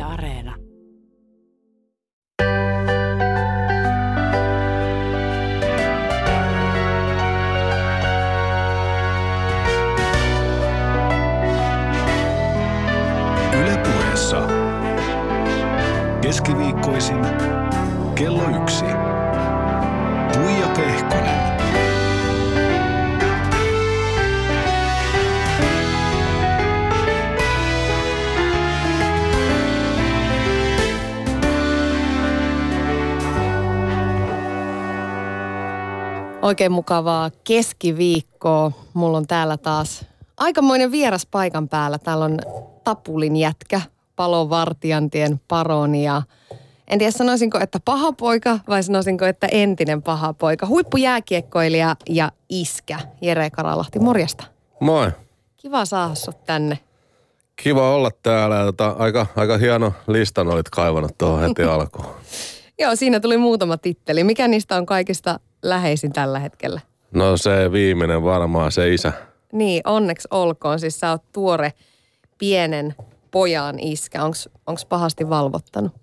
Yle Areena. Yle Puheessa. Keskiviikkoisin kello 1. Tuija Pehkonen. Oikein mukavaa keskiviikkoa. Mulla on täällä taas aikamoinen vieras paikan päällä. Täällä on Tapulin jätkä, palovartijantien paroni ja en tiedä sanoisinko, että paha poika vai sanoisinko, että entinen paha poika. Huippujääkiekkoilija ja iskä Jere Karalahti, morjesta. Moi. Kiva saada sut tänne. Kiva olla täällä. Aika hieno listan olit kaivannut tuohon heti alkuun. Joo, siinä tuli muutama titteli. Mikä niistä on kaikista läheisin tällä hetkellä? No se viimeinen varmaan, se isä. Niin, onneksi olkoon. Siis sä oot tuore pienen pojan iskä. Onks pahasti valvottanut?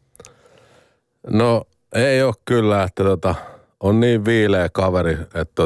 No ei ole kyllä, että on niin viileä kaveri, että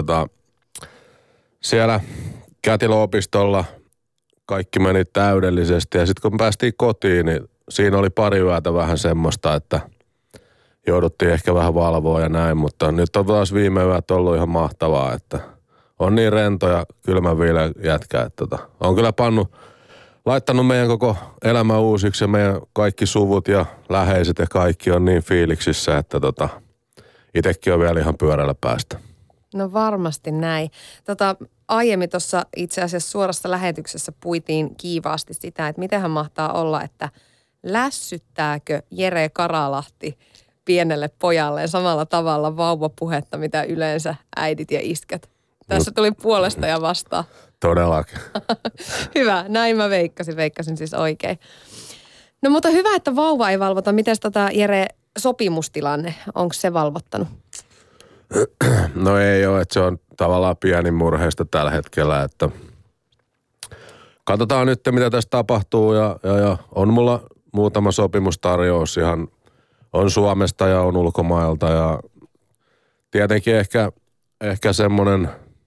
siellä kätilöopistolla kaikki meni täydellisesti. Ja sitten kun päästiin kotiin, niin siinä oli pari yötä vähän semmoista, että jouduttiin ehkä vähän valvoa ja näin, mutta nyt on taas viime yöt ollut ihan mahtavaa, että on niin rento ja kylmä viileä jätkä, että on kyllä laittanut meidän koko elämä uusiksi ja meidän kaikki suvut ja läheiset ja kaikki on niin fiiliksissä, että itsekin on vielä ihan pyörällä päästä. No varmasti näin. Aiemmin tuossa itse asiassa suorassa lähetyksessä puitiin kiivaasti sitä, että mitenhän mahtaa olla, että lässyttääkö Jere Karalahti pienelle pojalleen samalla tavalla vauvapuhetta, mitä yleensä äidit ja iskät. Tässä tuli puolesta ja vastaan. Todellakin. Hyvä, näin mä veikkasin siis oikein. No mutta hyvä, että vauva ei valvota. Mites Jere, sopimustilanne, onko se valvottanut? No ei ole, että se on tavallaan pieni murheista tällä hetkellä, että katsotaan nyt, mitä tässä tapahtuu ja on mulla muutama sopimustarjous ihan, on Suomesta ja on ulkomailta ja tietenkin ehkä semmoinen,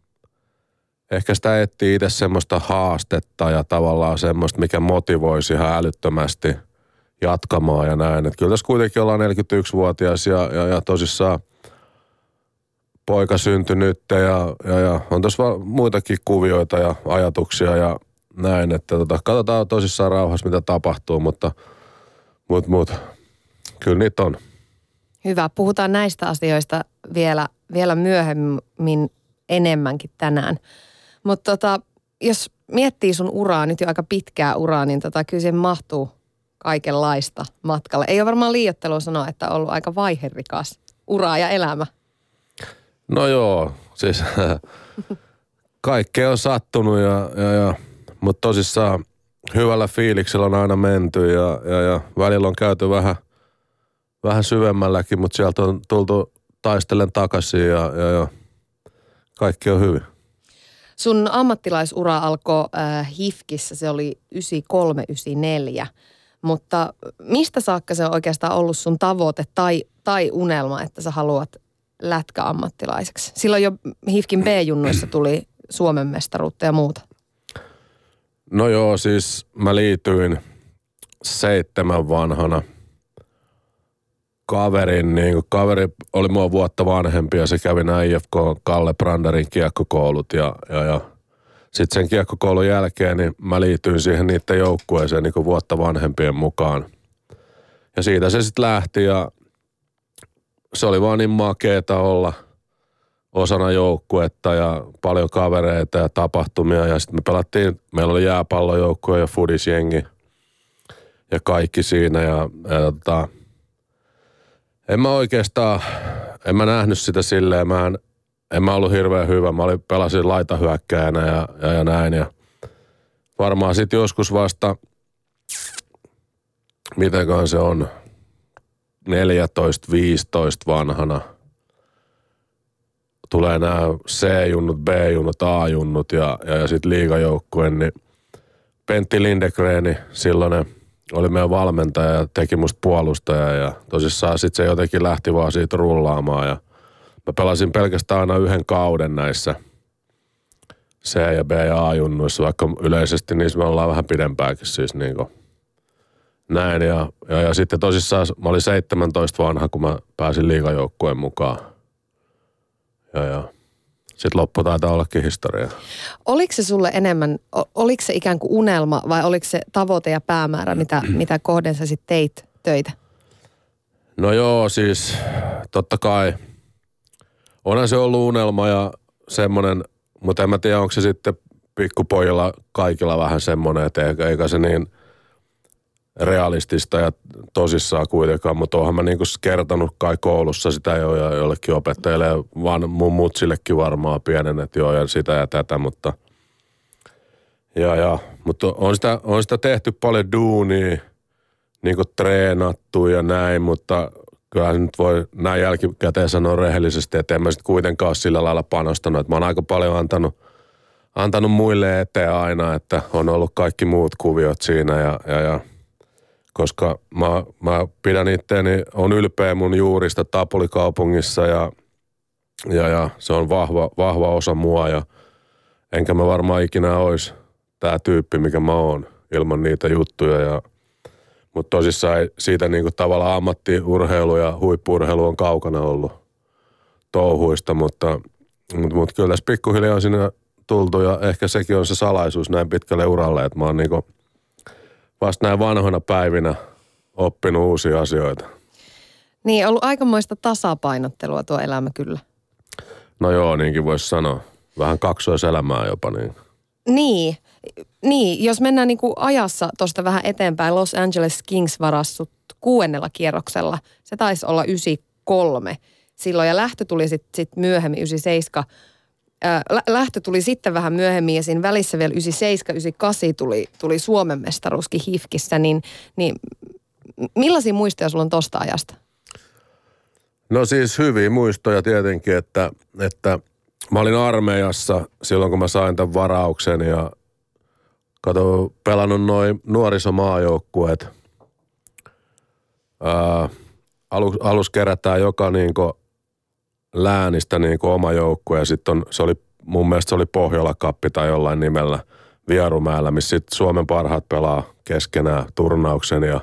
ehkä sitä etsii itse semmoista haastetta ja tavallaan semmoista, mikä motivoisi ihan älyttömästi jatkamaan ja näin. Että kyllä tässä kuitenkin ollaan 41-vuotias ja tosissaan poika syntynyt ja on tuossa muitakin kuvioita ja ajatuksia ja näin. Että katsotaan tosissaan rauhassa, mitä tapahtuu, mutta kyllä niitä on. Hyvä. Puhutaan näistä asioista vielä myöhemmin enemmänkin tänään. Mutta jos miettii sun uraa, nyt jo aika pitkää uraa, niin kyllä siihen mahtuu kaikenlaista matkalle. Ei ole varmaan liioittelua sanoa, että on ollut aika vaiherikas ura ja elämä. No joo, siis kaikkea on sattunut mutta tosissaan hyvällä fiiliksellä on aina menty ja välillä on käyty vähän syvemmälläkin, mutta sieltä on tultu taistellen takaisin ja kaikki on hyvin. Sun ammattilaisura alkoi HIFKissä, se oli 93-94, mutta mistä saakka se on oikeastaan ollut sun tavoite tai unelma, että sä haluat lätkäammattilaiseksi? Silloin jo HIFKin B-junnuissa tuli Suomen mestaruutta ja muuta. No joo, siis mä liityin 7 vanhana kaveri oli mua vuotta vanhempi ja se kävi nämä IFK Kalle Branderin kiekkokoulut ja sitten sen kiekkokoulun jälkeen niin mä liityin siihen niiden joukkueeseen niin kuin vuotta vanhempien mukaan. Ja siitä se sitten lähti ja se oli vaan niin makeeta olla osana joukkuetta ja paljon kavereita ja tapahtumia ja sitten me pelattiin, meillä oli jääpallojoukkue ja fudisjengi ja kaikki siinä ja en mä nähnyt sitä silleen, en mä ollut hirveän hyvä. Mä pelasin laitahyökkääjänä ja näin. Ja varmaan sit joskus vasta, mitenköhän se on, 14-15 vanhana. Tulee nämä C-junnut, B-junnut, A-junnut ja sitten liigajoukkueen, niin Pentti Lindegren, silloinen oli meidän valmentaja ja teki musta puolustaja ja tosissaan sit se jotenkin lähti vaan siitä rullaamaan ja mä pelasin pelkästään aina yhden kauden näissä C- ja B- ja A-junnuissa, vaikka yleisesti niissä me ollaan vähän pidempääkin siis niinku näin ja sitten tosissaan mä olin 17 vanha, kun mä pääsin liigajoukkueen mukaan ja sitten loppu taitaa ollakin historiaa. Oliko se sulle enemmän, oliko se ikään kuin unelma vai oliko se tavoite ja päämäärä, mitä kohden sä sitten teit töitä? No joo, siis totta kai onhan se ollut unelma ja semmoinen, mutta en mä tiedä, onko se sitten pikkupojilla kaikilla vähän semmoinen, että eikä se niin realistista ja tosissaan kuitenkaan, mutta oonhan mä niinku kertonut kai koulussa sitä jo ja jollekin opettajille ja vaan mun mutsillekin varmaan pienen, että joo ja sitä ja tätä, mutta mutta on sitä tehty paljon duunia, niinku treenattu ja näin, mutta kyllähän nyt voi näin jälkikäteen sanoa rehellisesti, että en mä sit kuitenkaan ole sillä lailla panostanut, että mä oon aika paljon antanut muille eteen aina, että on ollut kaikki muut kuviot siinä ja koska mä pidän itteeni, on ylpeä mun juurista Tapulikaupungissa ja se on vahva osa mua ja enkä mä varmaan ikinä ois tää tyyppi, mikä mä oon ilman niitä juttuja mutta tosissaan siitä niinku tavallaan ammattiurheilu ja huippu-urheilu on kaukana ollut touhuista, mutta kyllä tässä pikkuhiljaa on siinä tultu ja ehkä sekin on se salaisuus näin pitkälle uralle, että mä oon niinku vasta näin vanhoina päivinä oppinut uusia asioita. Niin, ollut aikamoista tasapainottelua tuo elämä kyllä. No joo, niinkin voisi sanoa. Vähän kaksoiselämää jopa niin. Niin, jos mennään niin kuin ajassa tuosta vähän eteenpäin, Los Angeles Kings varassut 6. kierroksella. Se taisi olla 93 silloin ja lähtö tuli sitten myöhemmin 97. Lähtö tuli sitten vähän myöhemmin ja siinä välissä vielä 97-98 tuli Suomen mestaruuskin HIFKissä, niin millaisia muistoja sulla on tosta ajasta? No siis hyviä muistoja tietenkin, että mä olin armeijassa silloin, kun mä sain tämän varauksen ja pelannut noin nuorisomaajoukkueet. Alus kerätään joka niinku läänistä niinku oma joukkue ja sitten mun mielestä se oli Pohjola-kappi tai jollain nimellä Vierumäellä, missä sitten Suomen parhaat pelaa keskenään turnauksen ja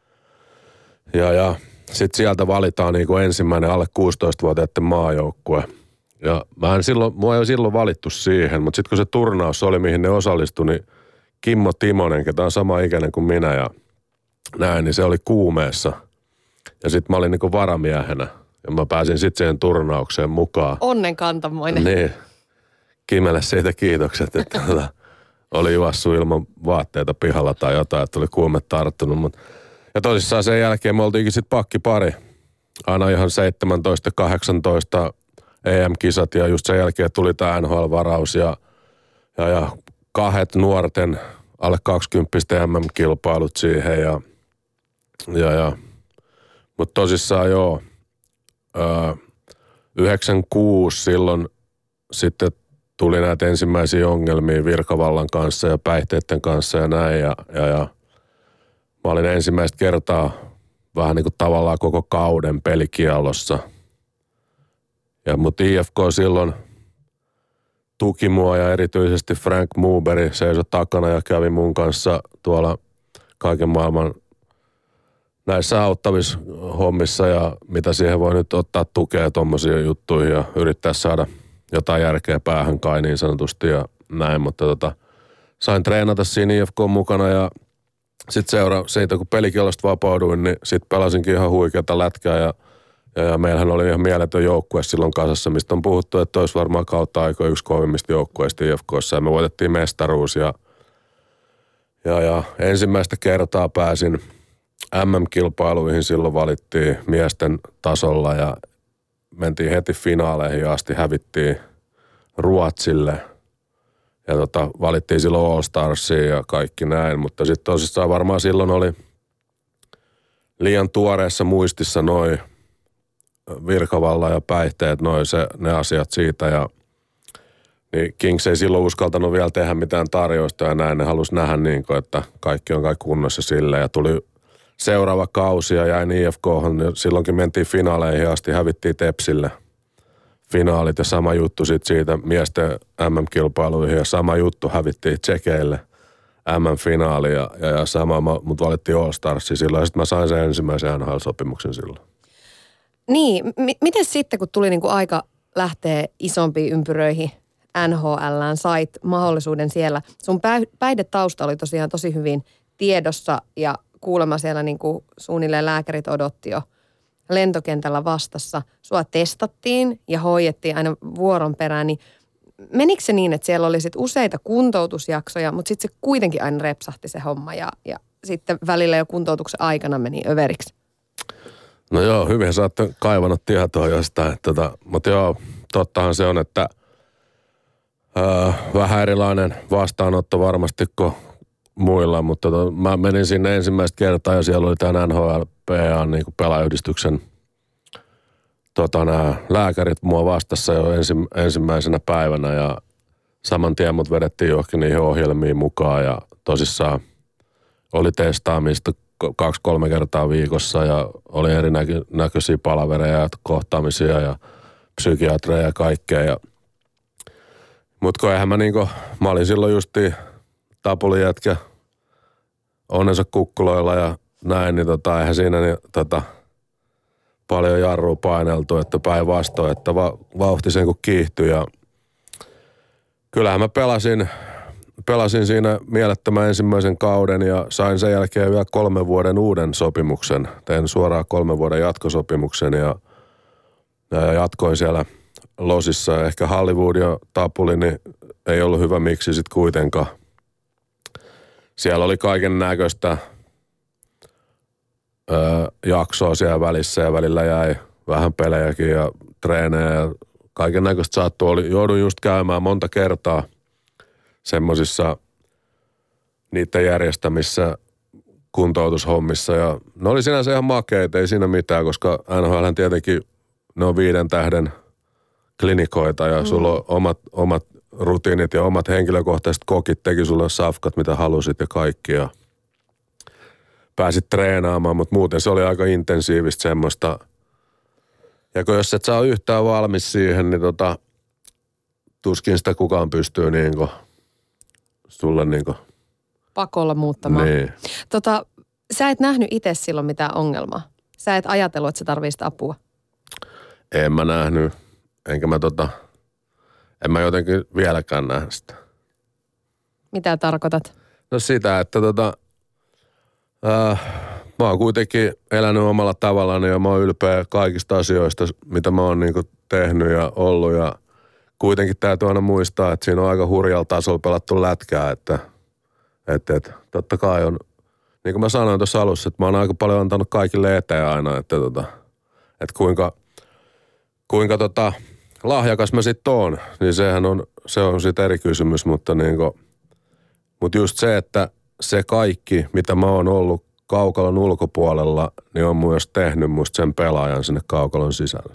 sitten sieltä valitaan niinku ensimmäinen alle 16-vuotiaiden maajoukkue. Ja mua ei ole silloin valittu siihen, mutta sitten kun se turnaus oli, mihin ne osallistui, niin Kimmo Timonen, ketä on sama ikäinen kuin minä ja näin, niin se oli Kuumeessa. Ja sitten mä olin niinku varamiehenä ja mä pääsin sitten siihen turnaukseen mukaan. Onnenkantamoinen. Niin. Kimelle siitä kiitokset, että oli juossut ilman vaatteita pihalla tai jotain, että oli kuume tarttunut. Ja tosissaan sen jälkeen me oltiinkin sitten pakkipari. Aina ihan 17-18 EM-kisat ja just sen jälkeen tuli tämä NHL-varaus ja kahdet nuorten alle 20 MM-kilpailut siihen mutta tosissaan joo, 96 silloin sitten tuli näitä ensimmäisiä ongelmia virkavallan kanssa ja päihteiden kanssa ja näin ja mä olin ensimmäistä kertaa vähän niin kuin tavallaan koko kauden pelikiellossa. Mutta IFK silloin tuki mua ja erityisesti Frank Muberi seisoi takana ja kävi mun kanssa tuolla kaiken maailman näissä auttavissa hommissa ja mitä siihen voi nyt ottaa tukea tommosiin juttuihin ja yrittää saada jotain järkeä päähän kai niin sanotusti ja näin, mutta sain treenata siinä IFK mukana ja sitten siitä kun pelikielosta vapauduin, niin sitten pelasinkin ihan huikeata lätkää ja meillähän oli ihan mieletön joukkue silloin kasassa, mistä on puhuttu, että olisi varmaan kautta aikoa yksi kovimmista joukkueista IFK:ssa ja me voitettiin mestaruus ja ensimmäistä kertaa pääsin MM-kilpailuihin, silloin valittiin miesten tasolla ja mentiin heti finaaleihin asti, hävittiin Ruotsille ja valittiin silloin All Starsiin ja kaikki näin, mutta sitten tosissaan varmaan silloin oli liian tuoreessa muistissa noi virkavalla ja päihteet, ne asiat siitä ja Niin Kings ei silloin uskaltanut vielä tehdä mitään tarjousta ja näin. Ne halusi nähdä niin kuin, että kaikki on kunnossa sille. Ja tuli seuraava kausi ja jäin IFK:hon. Silloinkin mentiin finaaleihin asti, hävittiin Tepsille finaalit ja sama juttu sitten siitä miesten MM-kilpailuihin ja sama juttu hävittiin Tsekeille MM-finaali ja sama mut valittiin All Starsiin silloin ja sitten mä sain sen ensimmäisen NHL-sopimuksen silloin. Niin, miten sitten kun tuli niinku aika lähteä isompiin ympyröihin NHL:ään, sait mahdollisuuden siellä. Sun päihdetausta oli tosiaan tosi hyvin tiedossa ja kuulemma siellä niinku suunnilleen lääkärit odotti jo lentokentällä vastassa. Sua testattiin ja hoidettiin aina vuoron perään, niin menikö se niin, että siellä oli sit useita kuntoutusjaksoja, mutta sitten se kuitenkin aina repsahti se homma ja sitten välillä jo kuntoutuksen aikana meni överiksi? No joo, hyvin sä ootte kaivannut tietoa jostain. Mutta joo, tottahan se on, että vähän erilainen vastaanotto varmasti kuin muilla, mutta mä menin sinne ensimmäistä kertaa ja siellä oli tämän NHLPA niin kuin pelaajayhdistyksen nämä lääkärit mua vastassa jo ensimmäisenä päivänä ja saman tien mut vedettiin johonkin niihin ohjelmiin mukaan ja tosissaan oli testaamista 2-3 kertaa viikossa ja oli erinäköisiä palavereja ja kohtaamisia ja psykiatreja ja kaikkea. Mutta kun eihän mä olin silloin justiin tapulin jätkä onnensa kukkuloilla ja näin, niin eihän siinä paljon jarrua paineltu, että päinvastoin, että vauhti sen kun kiihtyi ja kyllähän mä pelasin siinä mielettömän ensimmäisen kauden ja sain sen jälkeen vielä 3 vuoden uuden sopimuksen. Tein suoraan 3 vuoden jatkosopimuksen ja jatkoin siellä Losissa. Ehkä Hollywood ja Tapuli, niin ei ollut hyvä miksi sitten kuitenkaan. Siellä oli kaiken näköistä jaksoa siellä välissä ja välillä jäi vähän pelejäkin ja treenejä ja kaiken näköistä saattoi. Joudun just käymään monta kertaa semmosissa niiden järjestämissä kuntoutushommissa ja ne oli sinänsä ihan makeita, ei siinä mitään, koska NHLhän tietenkin ne on 5 tähden klinikoita ja sulla on omat rutiinit ja omat henkilökohtaiset kokit, teki sulle safkat mitä halusit ja kaikki ja pääsit treenaamaan, mutta muuten se oli aika intensiivistä semmoista. Ja kun jos et saa yhtään valmis siihen, niin tuskin sitä kukaan pystyy sulle pakolla muuttamaan. Niin. Sä et nähnyt itse silloin mitään ongelmaa. Sä et ajatellut, että sä tarvitset apua. En mä nähnyt. Enkä mä en mä jotenkin vieläkään nähdä sitä. Mitä tarkoitat? No sitä, että mä oon kuitenkin elänyt omalla tavallaan ja mä oon ylpeä kaikista asioista, mitä mä oon tehnyt ja ollut ja kuitenkin täytyy aina muistaa, että siinä on aika hurjalla tasolla pelattu lätkää, että totta kai on, niin kuin mä sanoin tuossa alussa, että mä oon aika paljon antanut kaikille eteen aina, että kuinka lahjakas mä sit oon, niin se on sit eri kysymys, mutta mutta just se, että se kaikki, mitä mä oon ollut kaukalon ulkopuolella, niin on myös tehnyt musta sen pelaajan sinne kaukalon sisälle.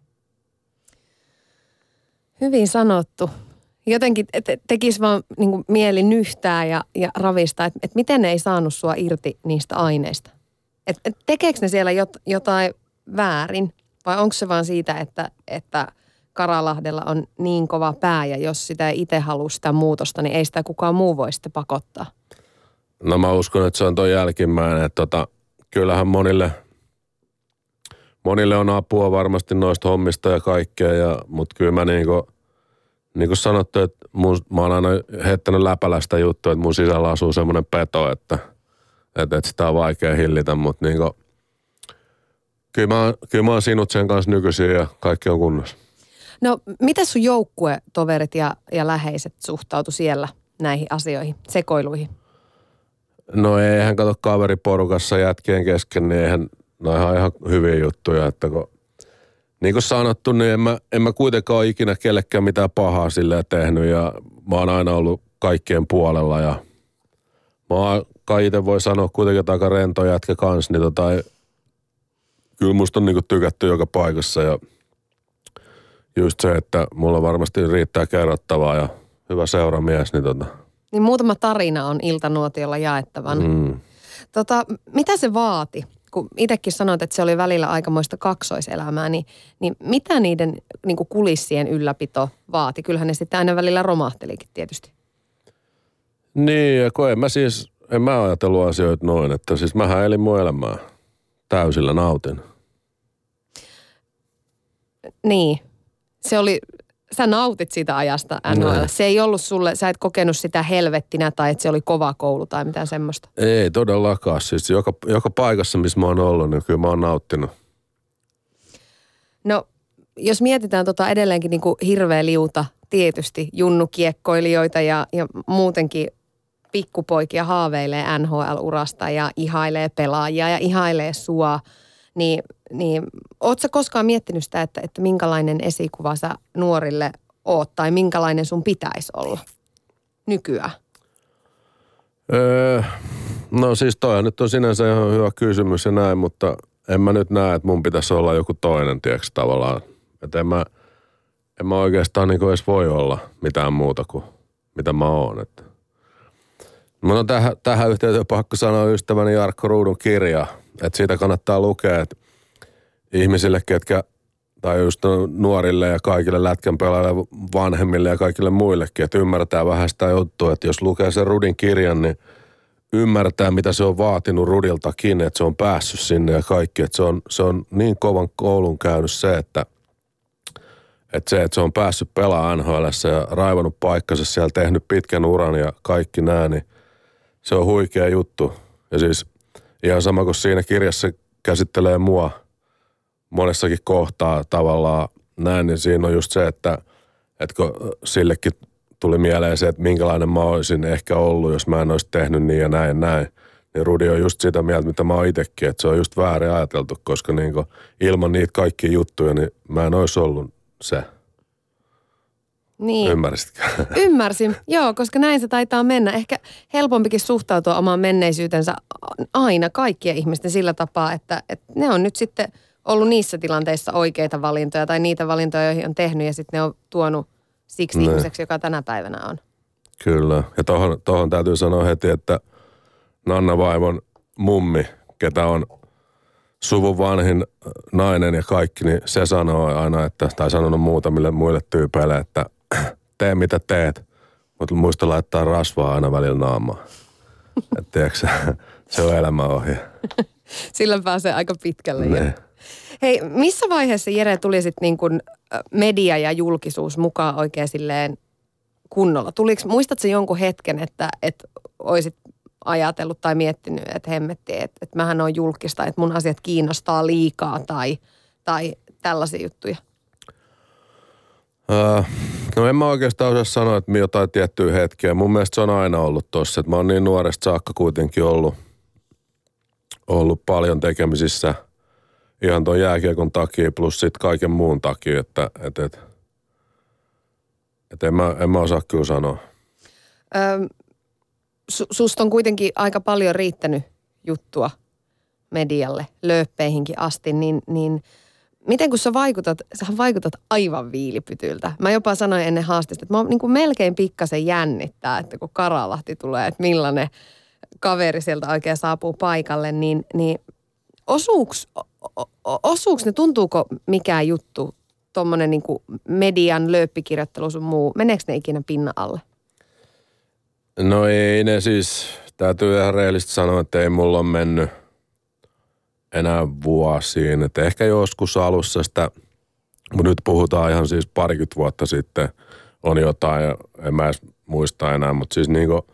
Hyvin sanottu. Jotenkin tekisi vaan mieli nyhtää ja ravistaa, että miten ne ei saanut sua irti niistä aineista. Tekeekö ne siellä jotain väärin vai onko se vaan siitä, että Karalahdella on niin kova pää ja jos sitä ei itse halua sitä muutosta, niin ei sitä kukaan muu voi sitten pakottaa? No mä uskon, että se on toi jälkimmäinen, että kyllähän monille on apua varmasti noista hommista ja kaikkea, mutta kyllä mä niin kuin sanottu, että mä oon aina heittänyt läpälästä juttua, että mun sisällä asuu semmoinen peto, että sitä on vaikea hillitä, mutta kyllä mä oon sinut sen kanssa nykyisin ja kaikki on kunnossa. No, miten sun joukkuetoverit ja läheiset suhtautu siellä näihin asioihin, sekoiluihin? No eihän kato kaveriporukassa jätkien kesken, niin eihän, no ihan hyviä juttuja, että niin kuin sanottu, niin en mä kuitenkaan ole ikinä kellekään mitään pahaa silleen tehnyt ja mä oon aina ollut kaikkien puolella ja mä oon kai itse voi sanoa kuitenkin aika rento jätkä kans, niin kyllä musta on tykätty joka paikassa just se, että mulla varmasti riittää kerrottavaa ja hyvä seuramies, niin Niin muutama tarina on Iltanuotiolla jaettavan. Mitä se vaati? Kun itsekin sanoit, että se oli välillä aikamoista kaksoiselämää, niin mitä niiden niin kuin kulissien ylläpito vaati? Kyllähän ne sitten aina välillä romahtelikin tietysti. Niin, ja kun en mä ajatellut asioita noin, että siis mähän elin mun elämää. Täysillä nautin. Niin, sä nautit siitä ajasta NHL. Se ei ollut sulle, sä et kokenut sitä helvettinä tai että se oli kova koulu tai mitään semmoista. Ei todellakaan. Siis joka paikassa, missä mä oon ollut, niin kyllä mä oon nauttinut. No, jos mietitään edelleenkin niin kuin hirveä liuta, tietysti junnukiekkoilijoita ja muutenkin pikkupoikia haaveilee NHL-urasta ja ihailee pelaajia ja ihailee sua, niin ootko sä koskaan miettinyt sitä, että minkälainen esikuva sä nuorille oot tai minkälainen sun pitäisi olla nykyään? No siis toi nyt on sinänsä ihan hyvä kysymys ja näin, mutta en mä nyt näe, että mun pitäisi olla joku toinen, tiedätkö tavallaan. Että en mä oikeastaan niin edes voi olla mitään muuta kuin mitä mä oon. Että. Mun on tähän yhteyteen pakko sanoa ystäväni Jarkko Ruudun kirja, että siitä kannattaa lukea, että ihmisille, ketkä, tai just nuorille ja kaikille lätkän pelaajille, vanhemmille ja kaikille muillekin, että ymmärtää vähän sitä juttua, että jos lukee sen Rudin kirjan, niin ymmärtää, mitä se on vaatinut Rudiltakin, että se on päässyt sinne ja kaikki, että se on niin kovan koulun käynyt se, että se on päässyt pelaamaan NHL:ssä ja raivannut paikkansa siellä, tehnyt pitkän uran ja kaikki nää, niin se on huikea juttu. Ja siis ihan sama kuin siinä kirjassa käsittelee mua monessakin kohtaa tavallaan näin, niin siinä on just se, että kun sillekin tuli mieleen se, että minkälainen mä olisin ehkä ollut, jos mä en olisi tehnyt niin ja näin, niin Rudi on just sitä mieltä, mitä mä oon itsekin, että se on just väärin ajateltu, koska niinku ilman niitä kaikkia juttuja, niin mä en olisi ollut se. Niin. Ymmärsitkö? Ymmärsin, joo, koska näin se taitaa mennä. Ehkä helpompikin suhtautua omaan menneisyytensä aina kaikkien ihmisten sillä tapaa, että ne on nyt sitten ollut niissä tilanteissa oikeita valintoja tai niitä valintoja, joihin on tehnyt ja sitten ne on tuonut siksi ihmiseksi, joka tänä päivänä on. Kyllä. Ja tohon täytyy sanoa heti, että Nanna vaimon mummi, ketä on suvun vanhin nainen ja kaikki, niin se sanoo aina, tai sanonut muutamille muille tyypeille, että tee mitä teet, mutta muista laittaa rasvaa aina välillä naamaan. Että tiedätkö, se on elämäohje. Sillä pääsee aika pitkälle. Hei, missä vaiheessa Jere tuli sitten niin kuin media ja julkisuus mukaan oikein silleen kunnolla? Muistatko jonkun hetken, että olisit ajatellut tai miettinyt, että hemmetti, että mähän on julkista, että mun asiat kiinnostaa liikaa tai tällaisia juttuja? No en mä oikeastaan osaa sanoa, että jotain tiettyä hetkeä. Mun mielestä se on aina ollut tossa, että mä oon niin nuoresta saakka kuitenkin ollut paljon tekemisissä ihan ton jääkiekon takia plus sit kaiken muun takia, että en mä osaa kyllä sanoa. Susta on kuitenkin aika paljon riittänyt juttua medialle, lööppeihinkin asti, niin miten kun sä vaikutat aivan viilipytyltä. Mä jopa sanoin ennen haastista, että mä niin kuin melkein pikkasen jännittää, että kun Karalahti tulee, että millainen kaveri sieltä oikein saapuu paikalle, niin osuuks ne, tuntuuko mikään juttu, tommonen niin kuin median lööppikirjoittelu sun muu, meneekö ne ikinä pinnan alle? No ei ne siis, täytyy ihan reellisesti sanoa, että ei mulla ole mennyt enää vuosiin. Että ehkä joskus alussa sitä, mutta nyt puhutaan ihan siis 20 vuotta sitten on jotain, en mä edes muista enää, mutta siis niinku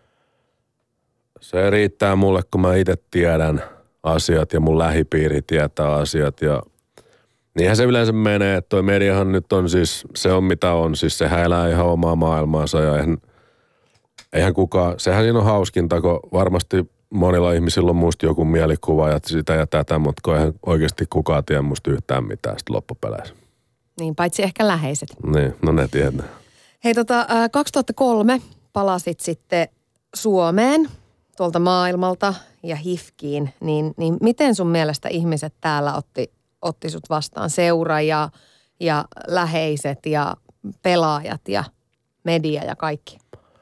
se riittää mulle, kun mä itse tiedän asiat ja mun lähipiiri tietää asiat ja niinhän se yleensä menee, että toi mediahan nyt on siis, se on mitä on, siis sehän elää ihan omaa maailmaansa ja eihän kukaan, sehän siinä on hauskinta, kun varmasti monilla ihmisillä on musta joku mielikuva ja sitä ja tätä, mutta kun eihän oikeasti kukaan tiedä musta yhtään mitään sitten loppupeleissä. Niin, paitsi ehkä läheiset. Niin, no ne tiedät. Hei 2003 palasit sitten Suomeen tuolta maailmalta ja HIFKiin, niin miten sun mielestä ihmiset täällä otti sut vastaan, seura ja ja läheiset ja pelaajat ja media ja kaikki?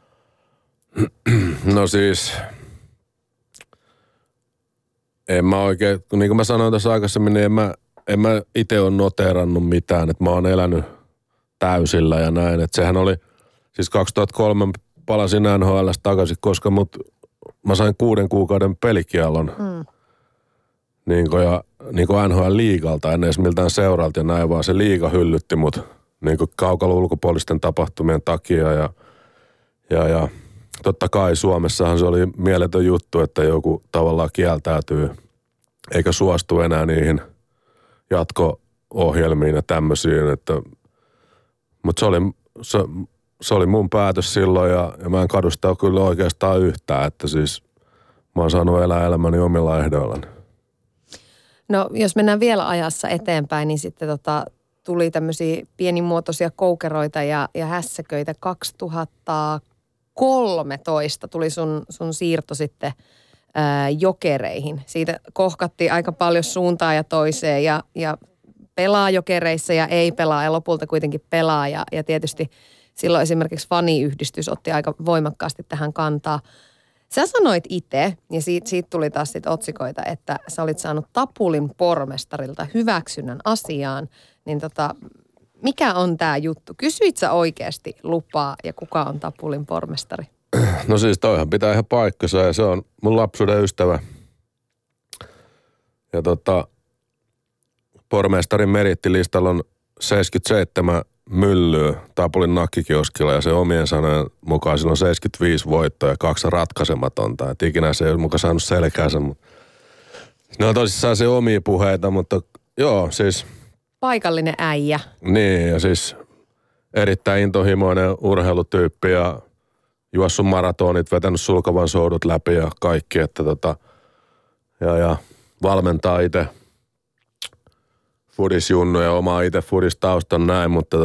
No siis, en mä oikein, niin kuin mä sanoin tuossa aikaisemmin, niin en mä itse ole noteerannut mitään, että mä oon elänyt täysillä ja näin. Että sehän oli, siis 2003 palasin NHL:stä takaisin, koska mä sain 6 kuukauden pelikielon niin kuin NHL-liigalta, en edes miltään seuralta ja näin, vaan se liiga hyllytti mut niin kuin kaukalla ulkopuolisten tapahtumien takia ja totta kai Suomessahan se oli mieletön juttu, että joku tavallaan kieltäytyy eikä suostu enää niihin jatko-ohjelmiin ja tämmöisiin, mutta se oli mun päätös silloin ja mä en kadu sitä kyllä oikeastaan yhtään, että siis mä oon saanut elää elämäni omilla ehdoillani. No jos mennään vielä ajassa eteenpäin, niin sitten tuli tämmöisiä pienimuotoisia koukeroita ja hässäköitä. 2013 tuli sun siirto sitten Jokereihin. Siitä kohkattiin aika paljon suuntaan ja toiseen ja pelaa Jokereissa ja ei pelaa ja lopulta kuitenkin pelaa. Ja tietysti silloin esimerkiksi faniyhdistys otti aika voimakkaasti tähän kantaa. Sä sanoit itse, ja siitä tuli taas sit otsikoita, että sä olit saanut Tapulin pormestarilta hyväksynnän asiaan. Niin mikä on tää juttu? Kysyit sä oikeasti lupaa ja kuka on Tapulin pormestari? No siis toihan pitää ihan paikkansa ja se on mun lapsuuden ystävä. Ja pormestarin merittilistalla on 77 myllyä Tapulin nakkikioskilla ja se omien sanojen mukaan sillä on 75 voittoa ja 2 ratkaisematonta. Et ikinä se ei ole mukaan saanut selkäänsä, mutta ne on tosissaan se omia puheita, mutta joo siis. Paikallinen äijä. Niin ja siis erittäin intohimoinen urheilutyyppi ja juossut maratonit, vetänyt sulkavan soudut läpi ja kaikki, että ja valmentaa itse fudisjunnu ja omaa itse fudistaustan näin, mutta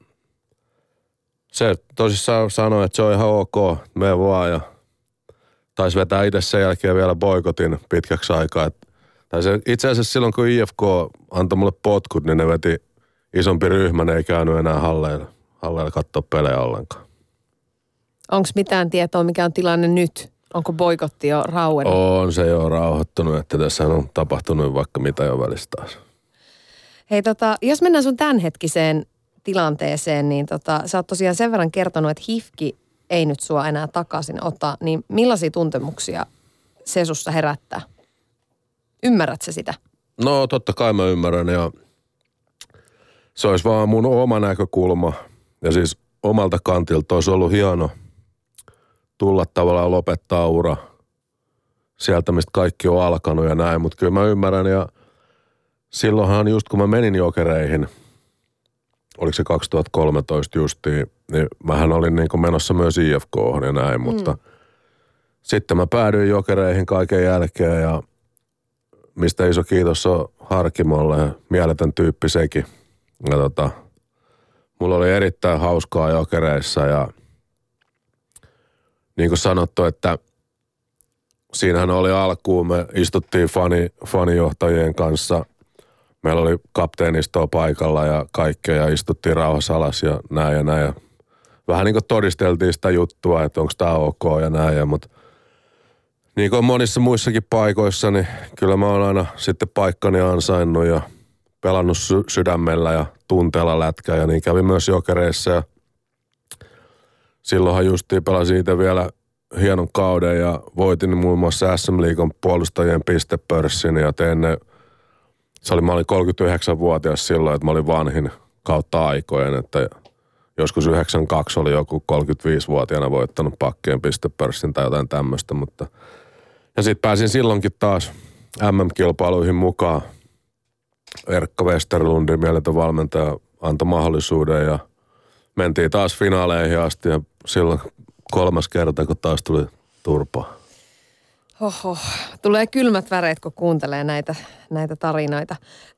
se tosissaan sanoi, että se on ihan ok, mene vaan ja taisi vetää itse sen jälkeen vielä boikotin pitkäksi aikaa. Tai se, itse asiassa silloin, kun IFK antoi mulle potkut, niin ne veti isompi ryhmä, ne ei käynyt enää halleilla katsoa pelejä ollenkaan. Onko mitään tietoa, mikä on tilanne nyt? Onko boikotti jo rauennut? On se jo rauhoittunut, että tässä on tapahtunut vaikka mitä jo välissä taas. Hei jos mennään sun tämänhetkiseen tilanteeseen, niin sä oot tosiaan sen verran kertonut, että HIFK ei nyt sua enää takaisin ota, niin millaisia tuntemuksia se sussa herättää? Ymmärrät sä sitä? No totta kai mä ymmärrän ja se olisi vaan mun oma näkökulma ja siis omalta kantilta olisi ollut hieno tulla tavallaan lopettaa ura sieltä, mistä kaikki on alkanut ja näin, mutta kyllä mä ymmärrän ja silloinhan just kun mä menin Jokereihin, oliko se 2013 justiin, niin mähän olin niin kuin menossa myös IFK:hon ja näin, mutta sitten mä päädyin Jokereihin kaiken jälkeen ja mistä iso kiitos on Harkimolle, mieletön tyyppi sekin. Ja mulla oli erittäin hauskaa Jokereissa ja niin kuin sanottu, että siinähän oli alkuun, me istuttiin fanijohtajien kanssa. Meillä oli kapteenistoa paikalla ja kaikkea ja istuttiin rauhassa alas ja näin ja näin. Ja vähän niin kuin todisteltiin sitä juttua, että onko tämä ok ja näin. Mutta niin kuin monissa muissakin paikoissa, niin kyllä mä oon aina sitten paikkani ansainnut ja pelannut sydämellä ja tunteella lätkää. Ja niin kävi myös Jokereissa ja silloinhan justiin pelasin itse vielä hienon kauden ja voitin muun muassa SM-liigan puolustajien pistepörssin ja tein ne. Mä olin 39-vuotias silloin, että mä olin vanhin kautta aikojen, että joskus 92 oli joku 35-vuotiaana voittanut pakkeen pistepörssin tai jotain tämmöistä, mutta ja sitten pääsin silloinkin taas MM-kilpailuihin mukaan. Erkka Westerlundin mieletön valmentaja antoi mahdollisuuden ja mentiin taas finaaleihin asti ja silloin 3. kerta, kun taas tuli turpaa. Oho, tulee kylmät väreet, kun kuuntelee näitä tarinoita.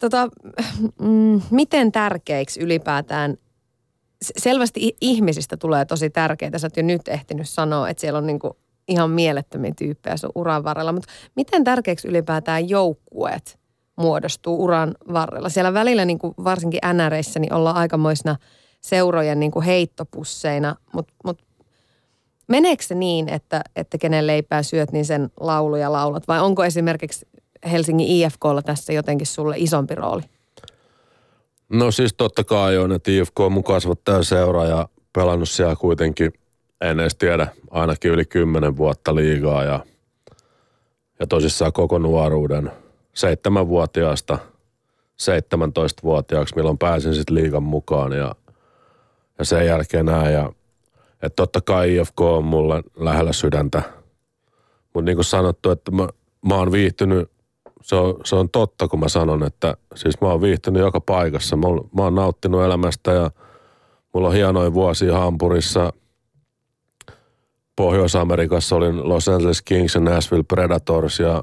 Miten tärkeiksi ylipäätään, selvästi ihmisistä tulee tosi tärkeitä, sä oot jo nyt ehtinyt sanoa, että siellä on niinku ihan mielettömiä tyyppejä sun uran varrella, mutta miten tärkeiksi ylipäätään joukkueet muodostuu uran varrella. Siellä välillä niin kuin varsinkin NRissä niin ollaan aikamoisina seurojen niin kuin heittopusseina, mutta meneekö se niin, että kenen leipää syöt, niin sen lauluja laulat? Vai onko esimerkiksi Helsingin IFK:lla tässä jotenkin sulle isompi rooli? No siis totta kai on, että IFK on mun kasvattaja seura ja pelannut siellä kuitenkin, en edes tiedä, ainakin yli 10 vuotta liigaa ja tosissaan koko nuoruuden 7-vuotiaasta 17-vuotiaaksi, milloin pääsin sitten liigan mukaan ja sen jälkeen näin. Ja että totta kai IFK on mulle lähellä sydäntä, mutta niin kuin sanottu, että mä oon viihtynyt, se on totta, kun mä sanon, että siis mä oon viihtynyt joka paikassa. Mä oon nauttinut elämästä ja mulla on hienoja vuosia Hampurissa. Pohjois-Amerikassa olin Los Angeles Kings ja Nashville Predators ja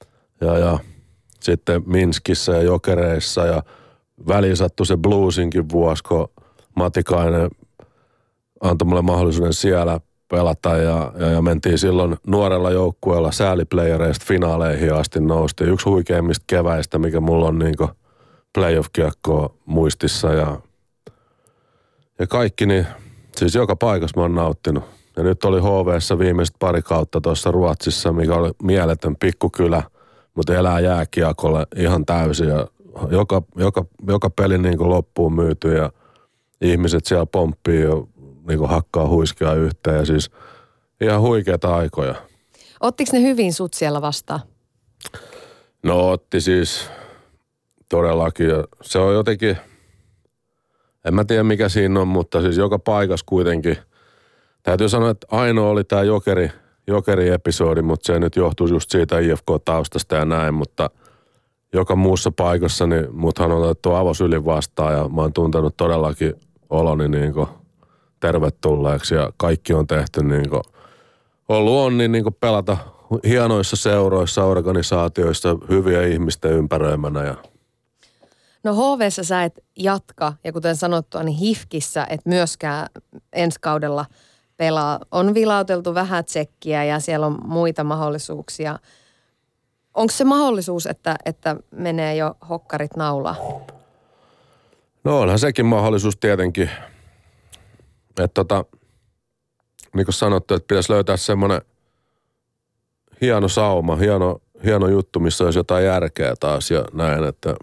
sitten Minskissä ja Jokereissa ja väliin sattui se Bluesinkin vuosi, kun Matikainen antoi mulle mahdollisuuden siellä pelata ja mentiin silloin nuorella joukkueella sääliplayereista finaaleihin asti noustiin. Yksi huikeimmista keväistä, mikä mulla on niinku playoff-kiekkoa muistissa ja kaikki, niin siis joka paikassa mä oon nauttinut. Ja nyt oli HV:ssä viimeiset pari kautta tuossa Ruotsissa, mikä oli mieletön pikkukylä, mutta elää jääkiekolle ihan täysin ja joka peli niin kuin loppuun myyty ja ihmiset siellä pomppii ja niin kuin hakkaa huiskia yhteen ja siis ihan huikeita aikoja. Ottiko ne hyvin sut siellä vastaan? No otti siis todellakin ja se on jotenkin, en mä tiedä mikä siinä on, mutta siis joka paikassa kuitenkin. Täytyy sanoa, että ainoa oli tämä Jokeri-episodi, mutta se nyt johtuu just siitä IFK-taustasta ja näin, mutta joka muussa paikassa niin muthan on otettu avosylin vastaan ja mä oon tuntenut todellakin oloni niinku tervetulleeksi ja kaikki on tehty niinku, ollut onni niinku pelata hienoissa seuroissa, organisaatioissa, hyviä ihmisten ympäröimänä ja No HV:ssä sä et jatka ja kuten sanottua, niin HIFKissä et myöskään ensi kaudella pelaa. On vilauteltu vähän tsekkiä ja siellä on muita mahdollisuuksia. Onko se mahdollisuus, että menee jo hokkarit naulaa? No onhan sekin mahdollisuus tietenkin. Että niin kuin sanottu, että pitäisi löytää semmoinen hieno sauma, hieno juttu, missä olisi jotain järkeä taas ja näin, että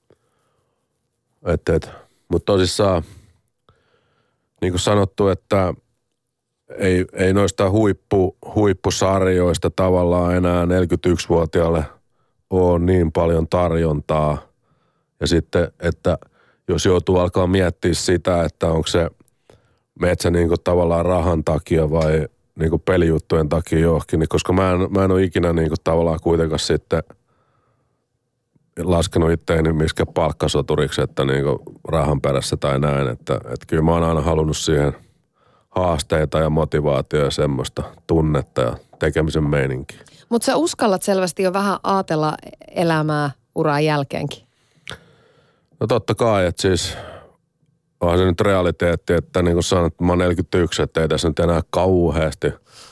mutta tosissaan, niin kuin sanottu, että ei noista huippusarjoista tavallaan enää 41-vuotiaalle ole niin paljon tarjontaa. Ja sitten, että jos joutuu alkaa miettiä sitä, että onko se metsä niin kuin tavallaan rahan takia vai niin kuin pelijuttujen takia johonkin, niin koska mä en ole ikinä niin kuin tavallaan kuitenkaan sitten laskenut itteeni miskä palkkasoturiksi, että niinku rahan perässä tai näin. Että kyllä mä oon aina halunnut siihen haasteita ja motivaatioa ja semmoista tunnetta ja tekemisen meininkiä. Mutta sä uskallat selvästi jo vähän aatella elämää uran jälkeenkin. No totta kai, että siis onhan se nyt realiteetti, että niin kuin sanoin, että mä oon 41, että ei tässä nyt enää kauheasti,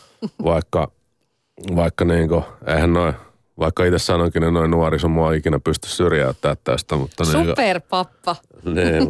vaikka niinku, eihän noin, vaikka itse sanoinkin, että noin nuoriso mua ikinä pysty syrjäyttämään tästä, mutta Superpappa. Niin,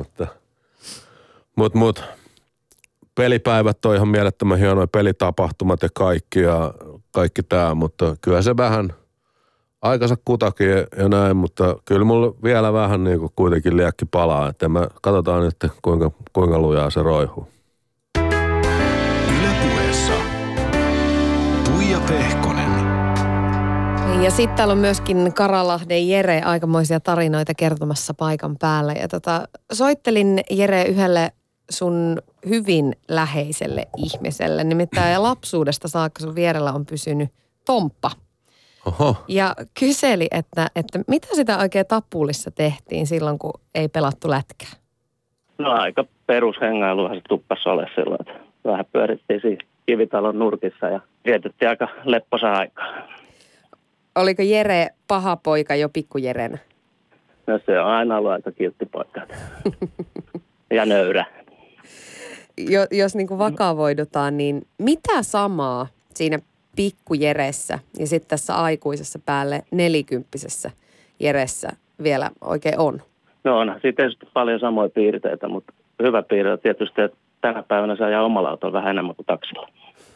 mutta pelipäivät on ihan mielettömän hienoja, pelitapahtumat ja kaikki tää, mutta kyllä se vähän aikansa kutakin ja näin, mutta kyllä mulla vielä vähän niin kuin kuitenkin liekki palaa, että katsotaan nyt kuinka lujaa se roihuu. Yle Puheessa Tuija Pehkonen. Ja sitten täällä on myöskin Karalahden Jere aikamoisia tarinoita kertomassa paikan päällä. Ja soittelin Jere yhdelle sun hyvin läheiselle ihmiselle. Nimittäin lapsuudesta saakka sun vierellä on pysynyt Tomppa. Oho. Ja kyseli, että mitä sitä oikein Tapulissa tehtiin silloin, kun ei pelattu lätkää? No aika perushengailuhan se tuppasi ole silloin, että vähän pyörittiin siinä Kivitalon nurkissa ja vietettiin aika lepposa aikaa. Oliko Jere paha poika jo pikkujerenä? No se on aina ollut aika kiltti poika. Ja nöyrä. Jos niin kuin vakavoidutaan, niin mitä samaa siinä pikkujeressä ja sitten tässä aikuisessa päälle 40-vuotiaassa Jeressä vielä oikein on? No onhan siitä tietysti paljon samoja piirteitä, mutta hyvä piirre on tietysti, että tänä päivänä saa ajaa omalla autolla vähän enemmän kuin taksilla.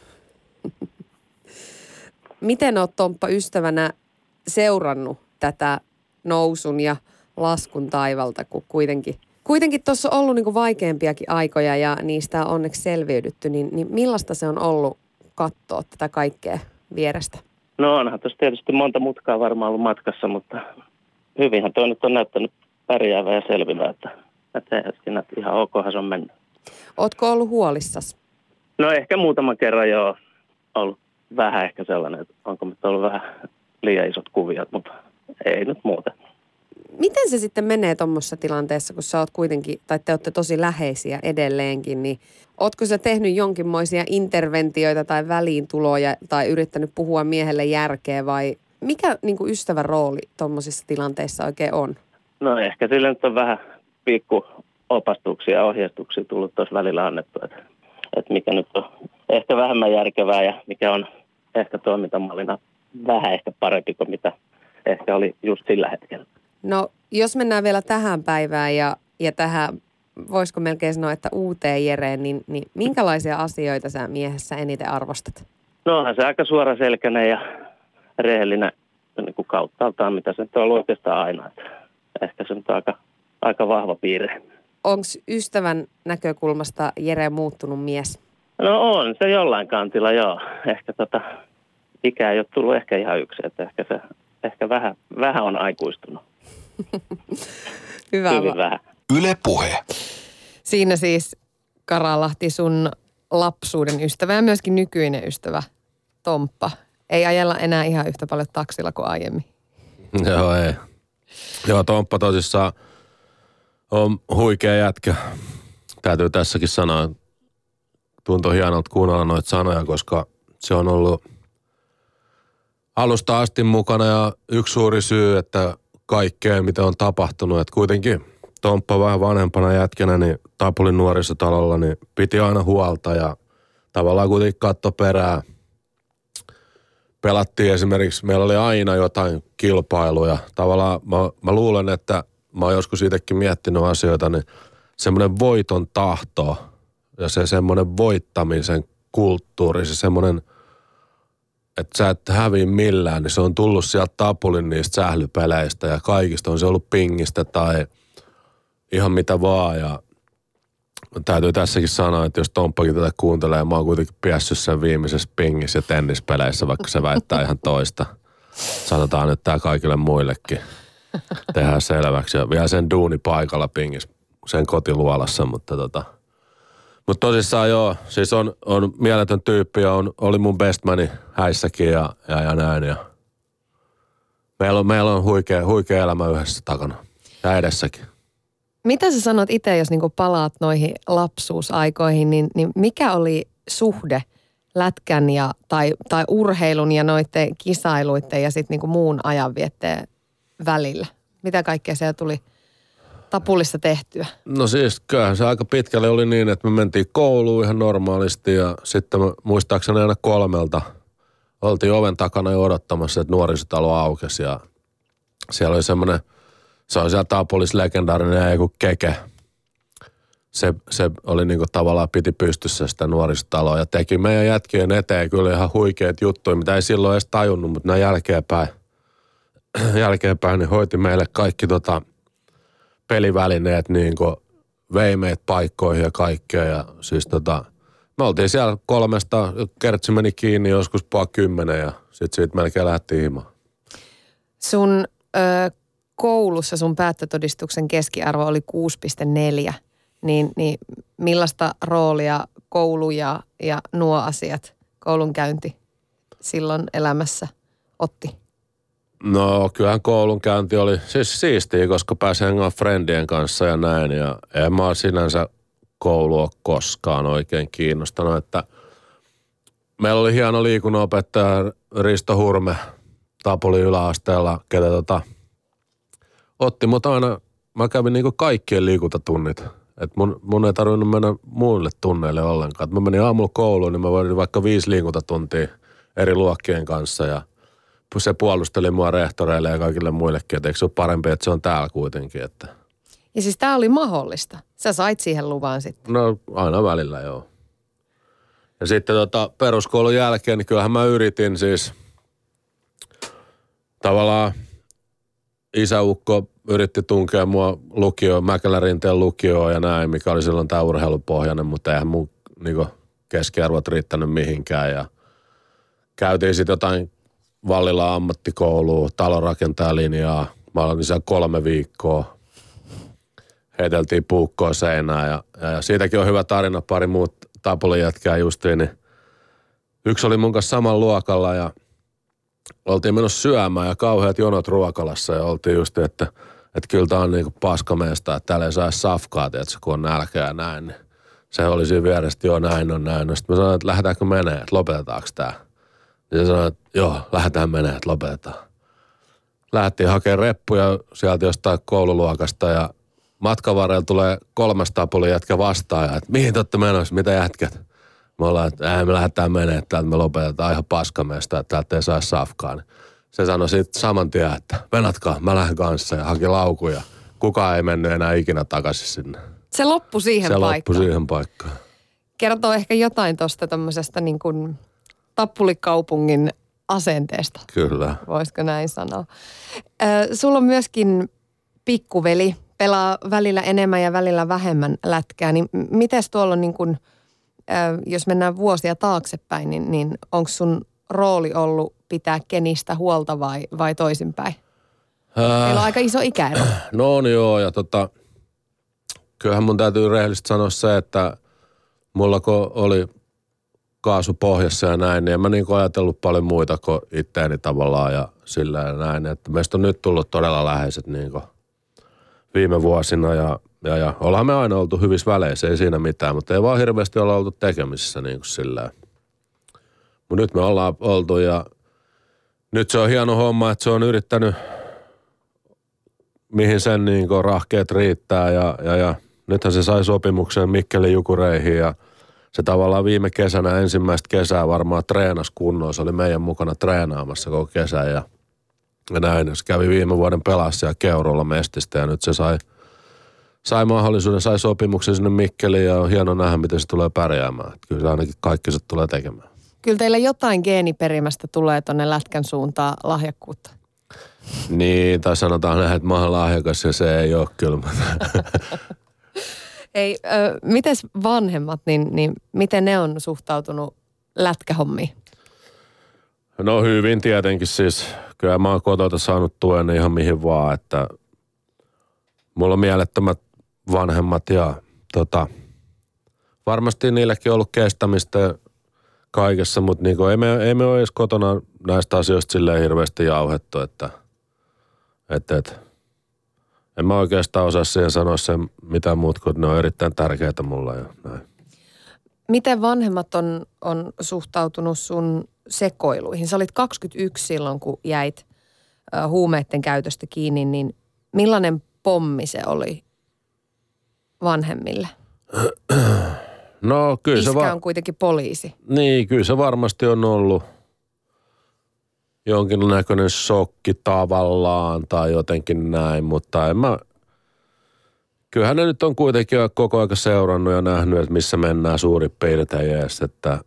Miten olet, Tomppa, ystävänä seurannut tätä nousun ja laskun taivalta, kun kuitenkin tuossa on ollut niin kuin vaikeampiakin aikoja ja niistä on onneksi selviydytty, niin millaista se on ollut katsoa tätä kaikkea vierestä? No onhan tuossa tietysti monta mutkaa varmaan ollut matkassa, mutta hyvinhän tuo nyt on näyttänyt pärjäävää ja selvivää, että siinä ihan okhan se on mennyt. Ootko ollut huolissasi? No ehkä muutaman kerran jo ollut vähän ehkä sellainen, että onko nyt ollut vähän liian isot kuviot, mutta ei nyt muuta. Miten se sitten menee tuommoisessa tilanteessa, kun sä oot kuitenkin, tai te olette tosi läheisiä edelleenkin, niin ootko sä tehnyt jonkinmoisia interventioita tai väliintuloja tai yrittänyt puhua miehelle järkeä vai mikä niin kuin ystävän rooli tuommoisissa tilanteissa oikein on? No ehkä sille nyt on vähän pikku opastuksia ja ohjeistuksia tullut tuossa välillä annettu, että mikä nyt on ehkä vähemmän järkevää ja mikä on ehkä toimintamallina vähän ehkä parempi kuin mitä ehkä oli just sillä hetkellä. No, jos mennään vielä tähän päivään ja tähän, voisiko melkein sanoa, että uuteen Jereen, niin minkälaisia asioita sä miehessä eniten arvostat? No onhan se aika suoraselkäinen ja rehellinen niin kuin kauttaaltaan, mitä se nyt on ollut oikeastaan aina. Että ehkä se nyt on aika vahva piirre. Onko ystävän näkökulmasta Jere muuttunut mies? No on se jollain kantilla, joo. Ehkä ikä ei ole tullut ehkä ihan yksi, että ehkä vähän on aikuistunut. Hyvä. Hyvin vähän. Yle Puhe. Siinä siis Karalahti, sun lapsuuden ystävä ja myöskin nykyinen ystävä Tomppa. Ei ajella enää ihan yhtä paljon taksilla kuin aiemmin. Joo, ei. Joo, Tomppa tosissaan on huikea jätkä. Täytyy tässäkin sanoa, tuntui hienolta kuunnella noita sanoja, koska se on ollut alusta asti mukana ja yksi suuri syy, että kaikkea mitä on tapahtunut, että kuitenkin Tomppa vähän vanhempana jätkänä, niin Tapulin nuorisotalolla, niin piti aina huolta ja tavallaan kuitenkin katto perää. Pelattiin esimerkiksi, meillä oli aina jotain kilpailuja. Tavallaan mä luulen, että mä oon joskus itsekin miettinyt asioita, niin semmoinen voiton tahto ja se semmoinen voittamisen kulttuuri, se semmoinen, että sä et häviä millään, niin se on tullut sieltä Tapulin niistä sählypeleistä ja kaikista on se ollut pingistä tai ihan mitä vaan. Ja täytyy tässäkin sanoa, että jos Tomppakin tätä kuuntelee, mä oon kuitenkin piessyt sen viimeisessä pingissä ja tennispeleissä, vaikka se väittää ihan toista. Sanotaan nyt tää kaikille muillekin. Tehdään selväksi ja vielä sen duuni paikalla pingis sen kotiluolassa, mutta tosissaan joo, siis on mieletön tyyppi ja oli mun bestmani häissäkin ja näin. Ja meillä on huikea elämä yhdessä takana ja edessäkin. Mitä sä sanot itse, jos niinku palaat noihin lapsuusaikoihin, niin mikä oli suhde lätkän tai urheilun ja noiden kisailuiden ja sitten niinku muun ajanvietteen välillä? Mitä kaikkea siellä tuli Tapulissa tehtyä? No siis kyllähän se aika pitkälle oli niin, että me mentiin kouluun ihan normaalisti ja sitten muistaakseni aina 3 oltiin oven takana jo odottamassa, että nuorisotalo aukesi ja siellä oli semmoinen, se on siellä Tapulissa legendaarinen joku Keke. Se oli niinku tavallaan piti pystyssä sitä nuorisotaloa ja teki meidän jätkien eteen kyllä ihan huikeat juttuja, mitä ei silloin edes tajunnut, mutta näin jälkeenpäin niin hoiti meille kaikki pelivälineet niinku vei meitä paikkoihin ja kaikkea ja siis me oltiin siellä 3, kertsi meni kiinni joskus 10:30 ja sit siitä melkein lähtiin himaan. Sun koulussa sun päättötodistuksen keskiarvo oli 6,4, niin millaista roolia koulu ja nuo asiat, koulunkäynti silloin elämässä otti? No kyllähän koulunkäynti oli siis siistiä, koska pääsi hengaan friendien kanssa ja näin. Ja en mä ole sinänsä koulua koskaan oikein kiinnostanut. Että meillä oli hieno liikunnanopettaja Risto Hurme Tapulin yläasteella, ketä otti mut aina, mä kävin niinku kaikkien liikuntatunnit. Et mun ei tarvinnut mennä muille tunneille ollenkaan. Et mä menin aamulla kouluun, niin mä voin vaikka 5 liikuntatuntia eri luokkien kanssa ja se puolusteli mua rehtoreille ja kaikille muillekin, että eikö se ole parempi, että se on täällä kuitenkin. Että. Ja siis tää oli mahdollista. Sä sait siihen luvan sitten. No aina välillä, joo. Ja sitten peruskoulun jälkeen, niin kyllähän mä yritin siis tavallaan isäukko yritti tunkea mua lukioon, Mäkelärinteen lukioon ja näin, mikä oli silloin tää urheilupohjainen, mutta eihän mun niinku keskiarvot riittänyt mihinkään ja käytiin sitten jotain Vallilan ammattikoulua, talonrakentajalinjaa. Mä olin siellä 3 viikkoa. Heiteltiin puukkoa seinään ja siitäkin on hyvä tarina, pari muut tapulijätkää justiin. Niin yksi oli mun kanssa saman luokalla ja oltiin menossa syömään ja kauheat jonot ruokalassa ja oltiin just, että kyllä tää on niinku paskameesta, että täällä ei saa safkaa, tietysti, kun on nälkä ja näin. Niin se oli siinä vieressä, että joo näin on. Sitten mä sanoin, että lähdetäänkö menee, että lopetetaanko tää. Ja se sanoi, että joo, lähdetään menee, että lopetetaan. Lähdettiin hakemaan reppuja sieltä jostain koululuokasta ja matkan varrella tulee 3 tapulijätkä vastaan ja että mihin te olette menossa, mitä jätkät? Me ollaan, että me lähdetään menee, että täältä me lopetetaan ihan paskameesta, että täältä ei saa safkaa. Niin se sanoi sitten saman tien, että venatkaa, mä lähden kanssa ja haki laukuja. Kukaan ei mennyt enää ikinä takaisin sinne. Se loppui siihen paikkaan. Se loppui siihen paikkaan. Kertoo ehkä jotain tuosta tämmöisestä niin kuin tappulikaupungin asenteesta. Kyllä. Voisiko näin sanoa? Sulla on myöskin pikkuveli, pelaa välillä enemmän ja välillä vähemmän lätkää. Niin mites tuolla on niin kuin, jos mennään vuosia taaksepäin, niin onko sun rooli ollut pitää Kenistä huolta vai toisinpäin? Meillä on aika iso ikäero. No on joo ja kyllähän mun täytyy rehellisesti sanoa se, että mulla kun oli kaasu pohjassa ja näin, niin en mä niinku ajatellut paljon muita kuin itteeni tavallaan ja sillä ja näin. Että meistä on nyt tullut todella läheiset niinku viime vuosina ja ollaan me aina oltu hyvissä väleissä, ei siinä mitään, mutta ei vaan hirveästi olla oltu tekemisissä niinku sillä. Mutta nyt me ollaan oltu ja nyt se on hieno homma, että se on yrittänyt mihin sen niinku rahkeet riittää ja nythän se sai sopimuksen Mikkelin Jukureihin ja se tavallaan viime kesänä ensimmäistä kesää varmaan treenasi kunnolla. Se oli meidän mukana treenaamassa koko kesän ja näin. Se kävi viime vuoden pelassa ja Keurulla Mestistä ja nyt se sai mahdollisuuden, sai sopimuksen sinne Mikkeliin ja on hieno nähdä, miten se tulee pärjäämään. Että kyllä se ainakin kaikki se tulee tekemään. Kyllä teillä jotain geeniperimästä tulee tuonne lätkän suuntaan lahjakkuutta. Niin, tai sanotaan näin, että mä oon lahjakas ja se ei ole kyllä. Ei, mites vanhemmat, niin miten ne on suhtautunut lätkähommiin? No hyvin tietenkin siis. Kyllä mä oon kotota saanut tuen ihan mihin vaan, että mulla on mielettömät vanhemmat ja varmasti niilläkin on ollut kestämistä kaikessa, mutta niinku ei me ole edes kotona näistä asioista silleen hirveästi jauhettu, että en mä oikeastaan osaa siihen sanoa sen mitään muuta, kun ne on erittäin tärkeitä mulla ja näin. Miten vanhemmat on suhtautunut sun sekoiluihin? Sä olit 21 silloin, kun jäit huumeiden käytöstä kiinni, niin millainen pommi se oli vanhemmille? No kyllä se Iskä on kuitenkin poliisi. Niin, kyllä se varmasti on ollut jonkinnäköinen shokki tavallaan tai jotenkin näin, mutta kyllähän ne nyt on kuitenkin koko ajan seurannut ja nähnyt, että missä mennään suurin piirtein ees, että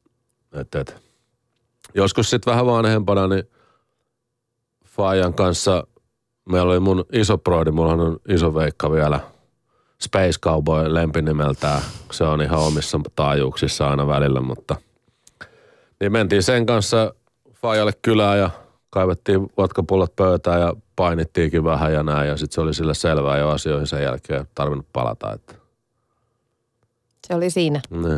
joskus sitten vähän vanhempana, niin Fajan kanssa meillä oli mun iso broidi, mullahan on iso veikka vielä, Space Cowboy lempinimeltään, se on ihan omissa taajuuksissa aina välillä, mutta niin mentiin sen kanssa Fajalle kylään ja kaivettiin vodkapullot pöytään ja painittiinkin vähän ja näin. Ja sitten se oli sillä selvää jo asioihin sen jälkeen, tarvinnut palata. Että. Se oli siinä. Niin.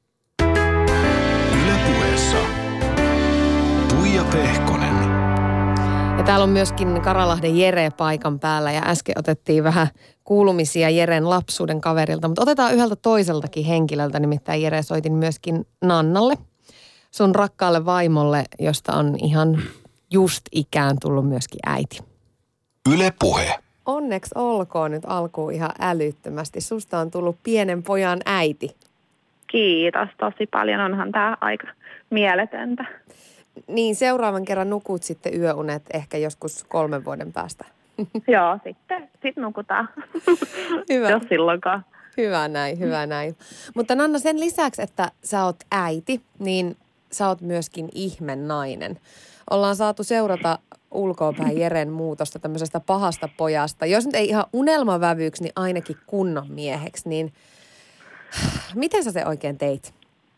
Yle Puheessa Tuija Pehkonen. Ja täällä on myöskin Karalahden Jere paikan päällä ja äsken otettiin vähän kuulumisia Jeren lapsuuden kaverilta. Mutta otetaan yhdeltä toiseltakin henkilöltä, nimittäin Jere soitin myöskin Nannalle, sun rakkaalle vaimolle, josta on ihan just ikään tullut myöskin äiti. Yle Puhe. Onneksi olkoon nyt alkuun ihan älyttömästi. Susta on tullut pienen pojan äiti. Kiitos tosi paljon, onhan tämä aika mieletöntä. Niin, seuraavan kerran nukut sitten yöunet ehkä joskus 3 vuoden päästä. Joo, sitten nukutaan, Hyvä. jos silloinkaan. Hyvä näin, hyvä näin. Mutta Nanna, sen lisäksi, että sä oot äiti, niin sä oot myöskin ihmenainen. Ollaan saatu seurata ulkoapäin Jeren muutosta tämmöisestä pahasta pojasta. Jos nyt ei ihan unelmavävyyksi, niin ainakin kunnon mieheksi. Niin miten sä se oikein teit?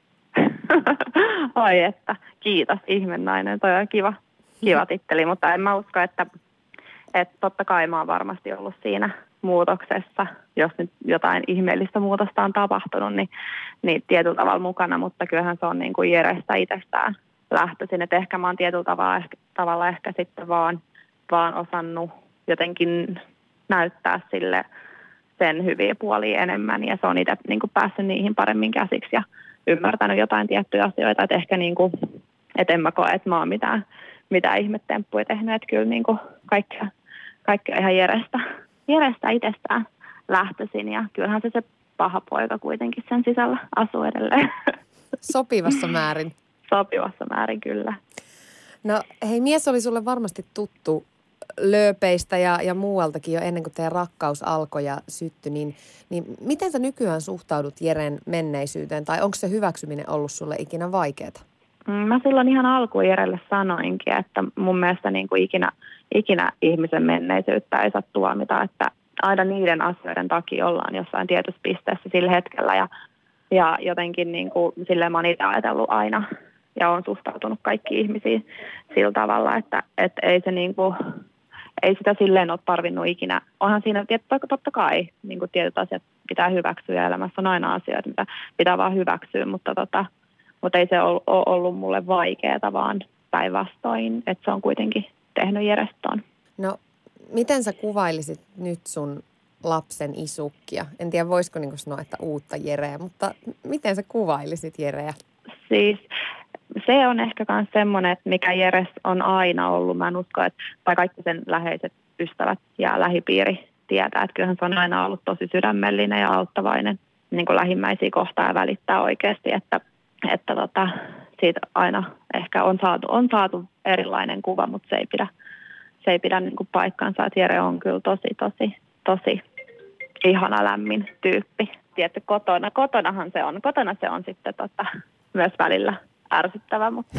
Oi että, kiitos ihmenainen, toi on kiva titteli, mutta en mä usko, että totta kai mä oon varmasti ollut siinä muutoksessa, jos nyt jotain ihmeellistä muutosta on tapahtunut, niin tietyllä tavalla mukana, mutta kyllähän se on niin kuin Jerestä itsestään lähtöisin, että ehkä mä oon tietyllä tavalla ehkä sitten vaan osannut jotenkin näyttää sille sen hyviä puolia enemmän ja se on itse niin kuin päässyt niihin paremmin käsiksi ja ymmärtänyt jotain tiettyjä asioita, että ehkä niin kuin, että en mä koe, että mä oon mitään ihmetemppuja tehnyt, että kyllä niin kuin kaikki ihan Jerestä itsestään lähtöisin ja kyllähän se paha poika kuitenkin sen sisällä asuu edelleen. Sopivassa määrin. Sopivassa määrin, kyllä. No hei, mies oli sulle varmasti tuttu lööpeistä ja muualtakin jo ennen kuin teidän rakkaus alkoi ja syttyi, niin miten sä nykyään suhtaudut Jeren menneisyyteen tai onko se hyväksyminen ollut sulle ikinä vaikeaa? Mä silloin ihan alkuun Jerelle sanoinkin, että mun mielestä niin kuin ikinä ihmisen menneisyyttä ei saa tuomita, että aina niiden asioiden takia ollaan jossain tietyssä pisteessä sillä hetkellä ja jotenkin niin kuin, silleen mä oon itse ajatellut aina ja on suhtautunut kaikkiin ihmisiin sillä tavalla, että ei se niin kuin, ei sitä silleen ole tarvinnut ikinä. Onhan siinä totta kai niin kuin tietyt asiat pitää hyväksyä ja elämässä on aina asioita, mitä pitää vaan hyväksyä, mutta ei se ole ollut mulle vaikeaa, vaan päinvastoin, että se on kuitenkin tehnyt Jerestoon. No, miten sä kuvailisit nyt sun lapsen isukkia? En tiedä, voisiko niin sanoa, että uutta Jereä, mutta miten sä kuvailisit Jereä? Siis se on ehkä myös semmoinen, että mikä Jeres on aina ollut. Mä en usko, että tai kaikki sen läheiset ystävät ja lähipiiri tietää, että kyllähän se on aina ollut tosi sydämellinen ja auttavainen niin kuin lähimmäisiä kohtaan ja välittää oikeasti, että siitä aina ehkä on saatu erilainen kuva, mutta se ei pidä niin kuin paikkansa, että Jere on kyllä tosi ihana lämmin tyyppi. Tiedätkö, kotona se on sitten myös välillä ärsyttävä, mutta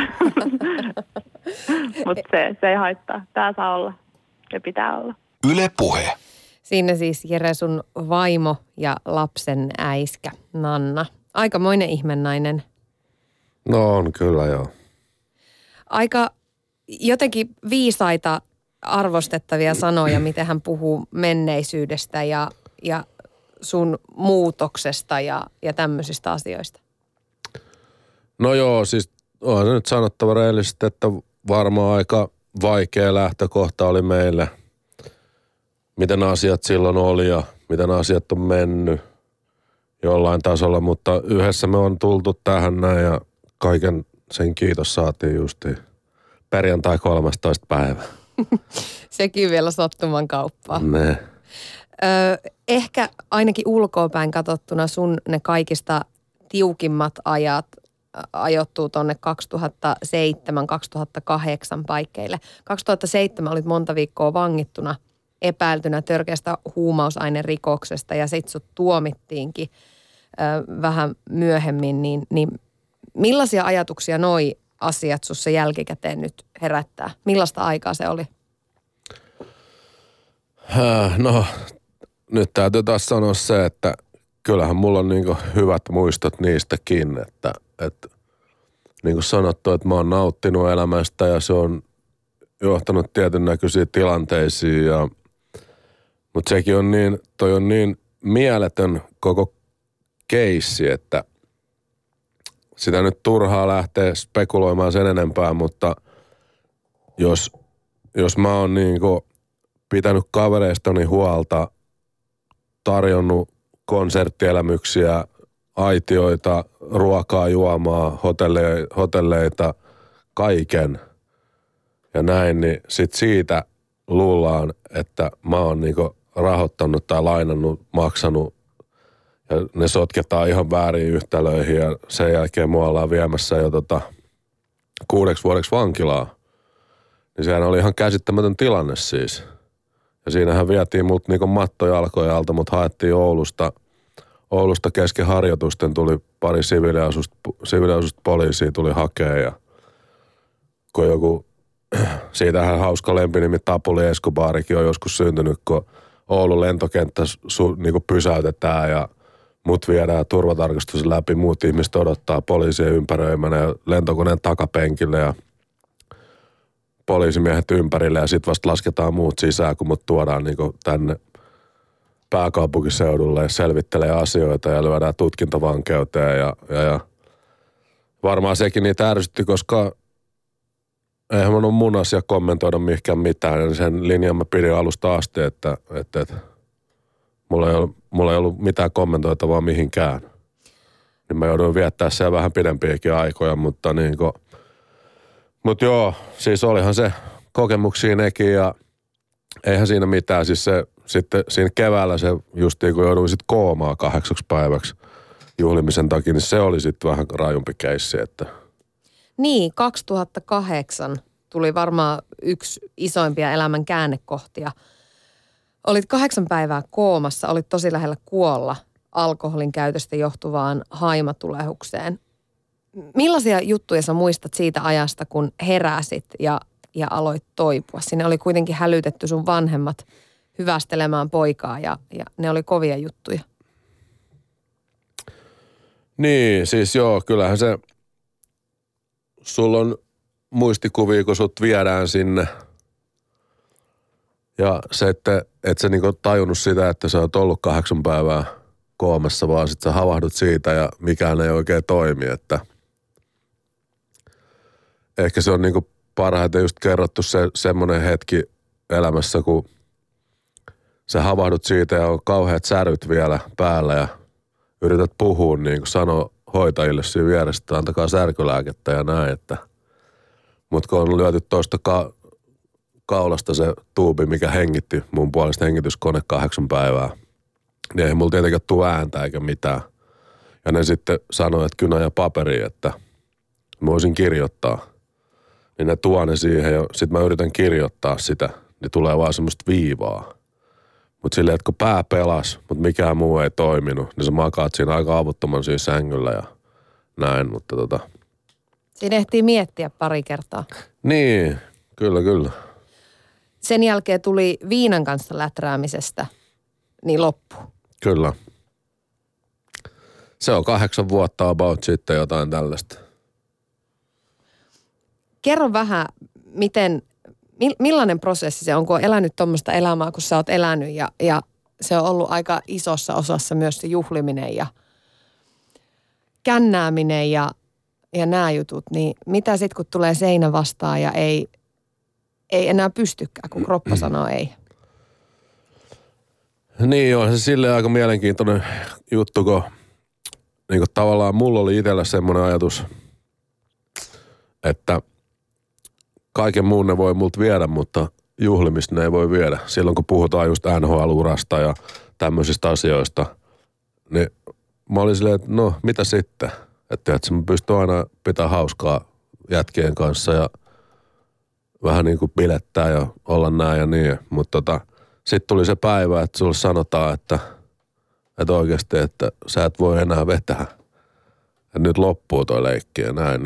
se ei haittaa. Tää saa olla ja pitää olla. Yle Puhe. Siinä siis Jere sun vaimo ja lapsen äiskä Nanna. Aikamoinen ihmenainen. No on kyllä joo. Aika jotenkin viisaita arvostettavia sanoja, miten hän puhuu menneisyydestä ja sun muutoksesta ja tämmöisistä asioista. No joo, siis on nyt sanottava rehellisesti, että varmaan aika vaikea lähtökohta oli meille. Miten asiat silloin oli ja miten asiat on mennyt jollain tasolla, mutta yhdessä me on tultu tähän näin ja kaiken sen kiitos saatiin justiin perjantai 13. päivä. Sekin vielä sattuman kauppaa. Ne. Ehkä ainakin ulkoapäin katsottuna sun ne kaikista tiukimmat ajat ajoittuu tuonne 2007-2008 paikkeille. 2007 olit monta viikkoa vangittuna epäiltynä törkeästä huumausainerikoksesta ja sit sut tuomittiinkin vähän myöhemmin, niin millaisia ajatuksia noi asiat sussa jälkikäteen nyt herättää? Millaista aikaa se oli? No, nyt täytyy taas sanoa se, että kyllähän mulla on niinku hyvät muistot niistäkin, että niin kuin sanottu, että mä oon nauttinut elämästä ja se on johtanut tietyn näköisiin tilanteisiin mutta sekin on toi on niin mieletön koko keissi, että sitä nyt turhaa lähtee spekuloimaan sen enempää, mutta jos mä oon niinku pitänyt kavereistani huolta, tarjonnut konserttielämyksiä, aitioita, ruokaa, juomaa, hotelleita, kaiken ja näin, niin sit siitä luullaan, että mä oon niinku rahoittanut tai lainannut, maksanut ja ne sotketaan ihan väärin yhtälöihin ja sen jälkeen mua ollaan viemässä jo 6 vuodeksi vankilaa. Niin sehän oli ihan käsittämätön tilanne siis. Ja siinähän vietiin mut niinku mattojalkojen alta, mut haettiin Oulusta kesken harjoitusten, tuli pari siviiliasusta poliisia tuli hakea ja kun joku, siitähän hauska lempinimi Tapuli Escobarikin on joskus syntynyt, kun Oulun lentokenttä niinku pysäytetään ja mut viedään turvatarkastus läpi, muut ihmiset odottaa poliisien ympäröimänä ja lentokoneen takapenkille ja poliisimiehet ympärille ja sit vasta lasketaan muut sisään, kun mut tuodaan niinku tänne pääkaupunkiseudulle ja selvittelee asioita ja lyödään tutkintavankeuteen ja varmaan sekin niitä ärsytti, koska eihän mun asia kommentoida mihinkään mitään. Ja sen linjan mä pidin alusta asti, että mulla ei ollut mitään kommentoitavaa mihinkään. Niin mä jouduin viettää siellä vähän pidempiäkin aikoja, mutta mutta joo, siis olihan se kokemuksia nekin ja eihän siinä mitään. Siis se sitten siinä keväällä se justiin kun jouduin sitten koomaan 8 päiväksi juhlimisen takia, niin se oli sitten vähän rajumpi keissi, että Niin, 2008 tuli varmaan yksi isoimpia elämän käännekohtia. Olit 8 päivää koomassa, olit tosi lähellä kuolla alkoholin käytöstä johtuvaan haimatulehukseen. Millaisia juttuja sä muistat siitä ajasta, kun heräsit ja aloit toipua? Sinne oli kuitenkin hälytetty sun vanhemmat hyvästelemään poikaa ja ne oli kovia juttuja. Niin, siis joo, kyllähän se sulla on muistikuvia, kun sut viedään sinne. Ja se, että et sä niinku tajunnut sitä, että sä oot ollut 8 päivää koomassa, vaan sit sä havahdut siitä ja mikään ei oikein toimi, että ehkä se on niinku parhaiten just kerrottu semmonen hetki elämässä, kun sä havahdut siitä ja on kauheat säryt vielä päällä ja yrität puhua niin kuin sanoa hoitajille siinä vieressä, että antakaa särkylääkettä ja näin, että mut kun on lyöty tuosta kaulasta se tuubi, mikä hengitti mun puolesta hengityskone 8 päivää, niin ei mulla tietenkään tule ääntä eikä mitään. Ja ne sitten sanoi, että kynä ja paperi, että mä voisin kirjoittaa. Niin ne tuo ne siihen ja sit mä yritän kirjoittaa sitä, niin tulee vaan semmoista viivaa. Mut silleen, että kun pää pelas, mut mikään muu ei toiminut, niin sä makaat siinä aika avuttoman siinä sängyllä ja näin, mutta Siinä ehtii miettiä pari kertaa. Niin, kyllä. Sen jälkeen tuli viinan kanssa läträämisestä, niin loppu. Kyllä. Se on 8 vuotta about sitten jotain tällaista. Kerro vähän, millainen prosessi se on, kun on elänyt tuommoista elämää, kun sä oot elänyt ja se on ollut aika isossa osassa myös se juhliminen ja kännääminen ja nämä jutut, niin mitä sitten kun tulee seinä vastaan ja ei enää pystykään, kun kroppa sanoo ei? Niin on se silleen aika mielenkiintoinen juttu, kun niin kuin tavallaan mulla oli itsellä semmoinen ajatus, että kaiken muun ne voi multa viedä, mutta juhlimista ne ei voi viedä. Silloin kun puhutaan just NHL-urasta ja tämmöisistä asioista, niin mä olin silleen, että no mitä sitten? Että mä pystyn aina pitämään hauskaa jätkien kanssa ja vähän niin kuin bilettää ja olla näin ja niin. Mutta sitten tuli se päivä, että sulle sanotaan, että oikeasti, että sä et voi enää vetää. Ja nyt loppuu toi leikki ja näin,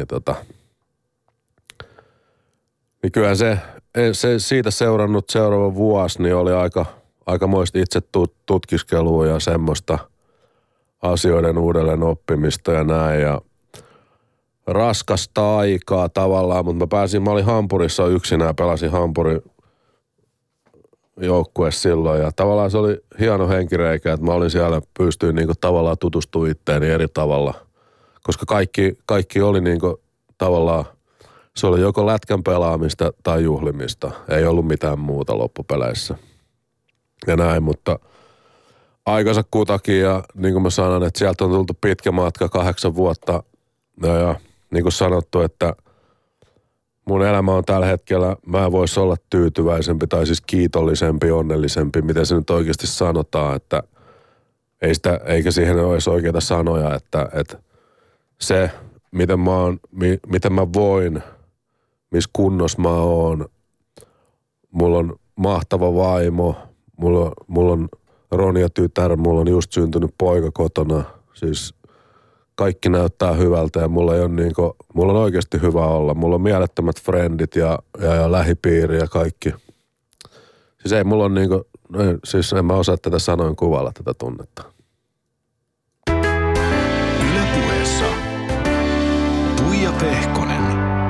niin kyllä se siitä seuraava vuosi niin oli aikamoista itse tutkiskelua ja semmoista asioiden uudelleen oppimista ja näin ja raskasta aikaa tavallaan, mutta mä olin Hampurissa yksinään, pelasin Hampurin joukkue silloin ja tavallaan se oli hieno henkireikä, että mä olin siellä, pystyin niinku tavallaan tutustumaan itteeni eri tavalla, koska kaikki oli niinku tavallaan, se oli joko lätkän pelaamista tai juhlimista, ei ollut mitään muuta loppupeleissä ja näin, mutta aikansa kutakin ja niin kuin mä sanon, että sieltä on tultu pitkä matka 8 vuotta ja niin kuin sanottu, että mun elämä on tällä hetkellä, mä en voisi olla tyytyväisempi tai siis kiitollisempi, onnellisempi, miten se nyt oikeasti sanotaan, että eikä siihen ole edes oikeita sanoja, että se, miten mä voin missä kunnossa mä oon. Mulla on mahtava vaimo, mulla on Ronja-tytär, mulla on just syntynyt poika kotona. Siis kaikki näyttää hyvältä ja mulla on oikeasti hyvä olla. Mulla on mielettömät frendit ja lähipiiri ja kaikki. Siis ei mulla on siis en mä osaa tätä sanoin kuvailla tätä tunnetta. Yle Puheessa Tuija Pehkonen.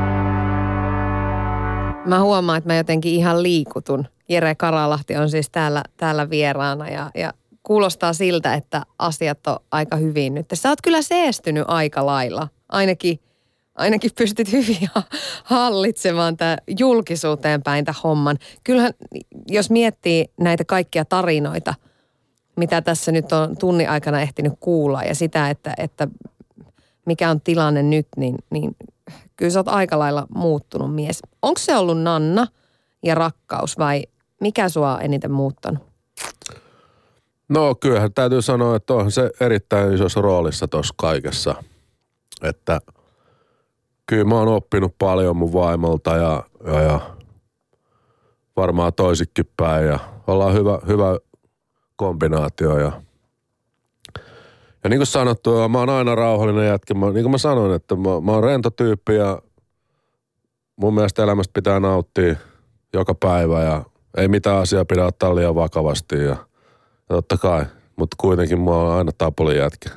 Mä huomaan, että mä jotenkin ihan liikutun. Jere Karalahti on siis täällä vieraana ja kuulostaa siltä, että asiat on aika hyvin nyt. Sä oot kyllä seestynyt aika lailla. Ainakin pystyt hyvin hallitsemaan tää julkisuuteen päin tämän homman. Kyllähän, jos miettii näitä kaikkia tarinoita, mitä tässä nyt on tunnin aikana ehtinyt kuulla ja sitä, että mikä on tilanne nyt, niin kyllä sä oot aika lailla muuttunut mies. Onko se ollut Nanna ja rakkaus vai mikä sua on eniten muuttanut? No kyllähän täytyy sanoa, että on se erittäin isossa roolissa tuossa kaikessa. Että kyllä mä oon oppinut paljon mun vaimolta ja varmaan toisikin päin ja ollaan hyvä kombinaatio ja niin kuin sanottu, mä oon aina rauhallinen jätkä. Niin kuin mä sanoin, että mä oon rento tyyppi ja mun mielestä elämästä pitää nauttia joka päivä ja ei mitään asiaa pidä ottaa liian vakavasti ja totta kai, mutta kuitenkin mä oon aina tapulin jätkä.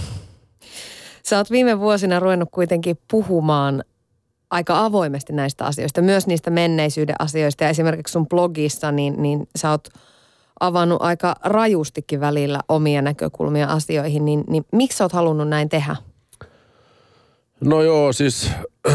Sä oot viime vuosina ruvennut kuitenkin puhumaan aika avoimesti näistä asioista, myös niistä menneisyyden asioista ja esimerkiksi sun blogissa, niin sä oot avannut aika rajustikin välillä omia näkökulmia asioihin, niin miksi sä oot halunnut näin tehdä? No joo, siis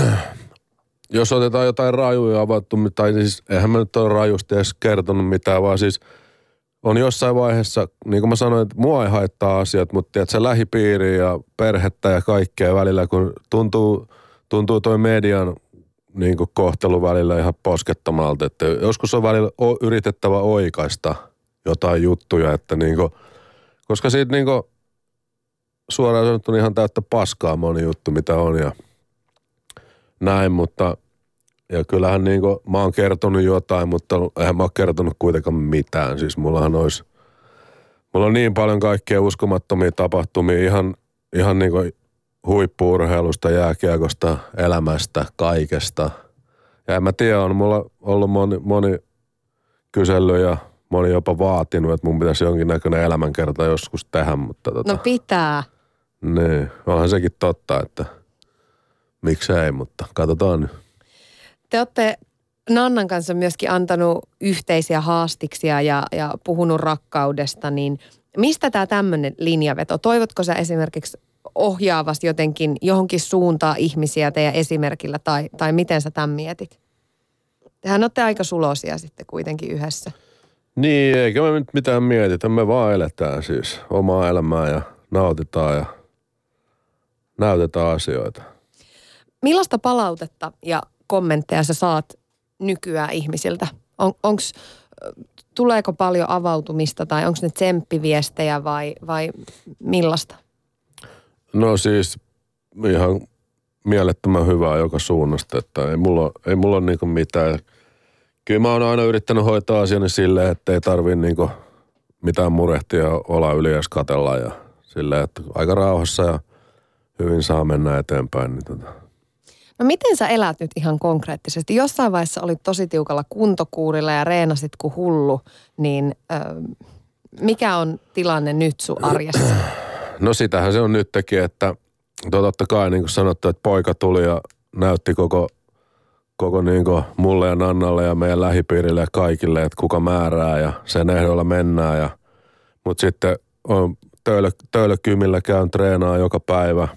jos otetaan jotain rajuja avattu, tai siis eihän mä nyt ole rajusti edes kertonut mitään, vaan siis on jossain vaiheessa, niin kuin mä sanoin, että mua ei haittaa asiat, mutta tiedätkö, lähipiiriä ja perhettä ja kaikkea välillä, kun tuntuu toi median niin kuin kohtelu välillä ihan poskettomalta, että joskus on välillä yritettävä oikaista jotain juttuja, että niin kuin, koska siitä niin kuin suoraan sanottuna ihan täyttä paskaa moni juttu, mitä on ja näin, mutta ja kyllähän niin kuin mä oon kertonut jotain, mutta eihän mä oon kertonut kuitenkaan mitään. Siis mulla on niin paljon kaikkea uskomattomia tapahtumia ihan niin kuin huippu-urheilusta, jääkiekosta, elämästä, kaikesta. Ja en mä tiedä, on mulla ollut moni kysely ja moni jopa vaatinut, että mun pitäisi jonkinnäköinen elämänkerta joskus tehdä, mutta No pitää. Niin, onhan sekin totta, että miksei, mutta katsotaan nyt. Te olette Nannan kanssa myöskin antanut yhteisiä haastiksia ja puhunut rakkaudesta, niin mistä tämä tämmöinen linjaveto? Toivotko sä esimerkiksi ohjaavasti jotenkin johonkin suuntaan ihmisiä teidän esimerkillä tai miten sä tämän mietit? Tehän olette aika suloisia sitten kuitenkin yhdessä. Niin, eikä me nyt mitään mietitä. Me vaan eletään siis omaa elämää ja nautitaan ja näytetään asioita. Millaista palautetta ja kommentteja sä saat nykyään ihmisiltä? Tuleeko paljon avautumista tai onko ne tsemppiviestejä vai millaista? No siis ihan mielettömän hyvää joka suunnasta, että ei mulla ole niinku mitään. Kyllä mä oon aina yrittänyt hoitaa asiani silleen, että ei tarvii niinku mitään murehtia olla yli edes katella ja silleen, että aika rauhassa ja hyvin saa mennä eteenpäin. Niin No miten sä elät nyt ihan konkreettisesti? Jossain vaiheessa olit tosi tiukalla kuntokuurilla ja reenasit kuin hullu, niin mikä on tilanne nyt sun arjessa? No sitähän se on nytkin, että totta kai niin kuin sanottu, että poika tuli ja näytti koko niin kuin mulle ja Nannalle ja meidän lähipiirille ja kaikille, että kuka määrää ja sen ehdoilla mennään. Mutta sitten on töölökymillä käyn treenaa joka päivä.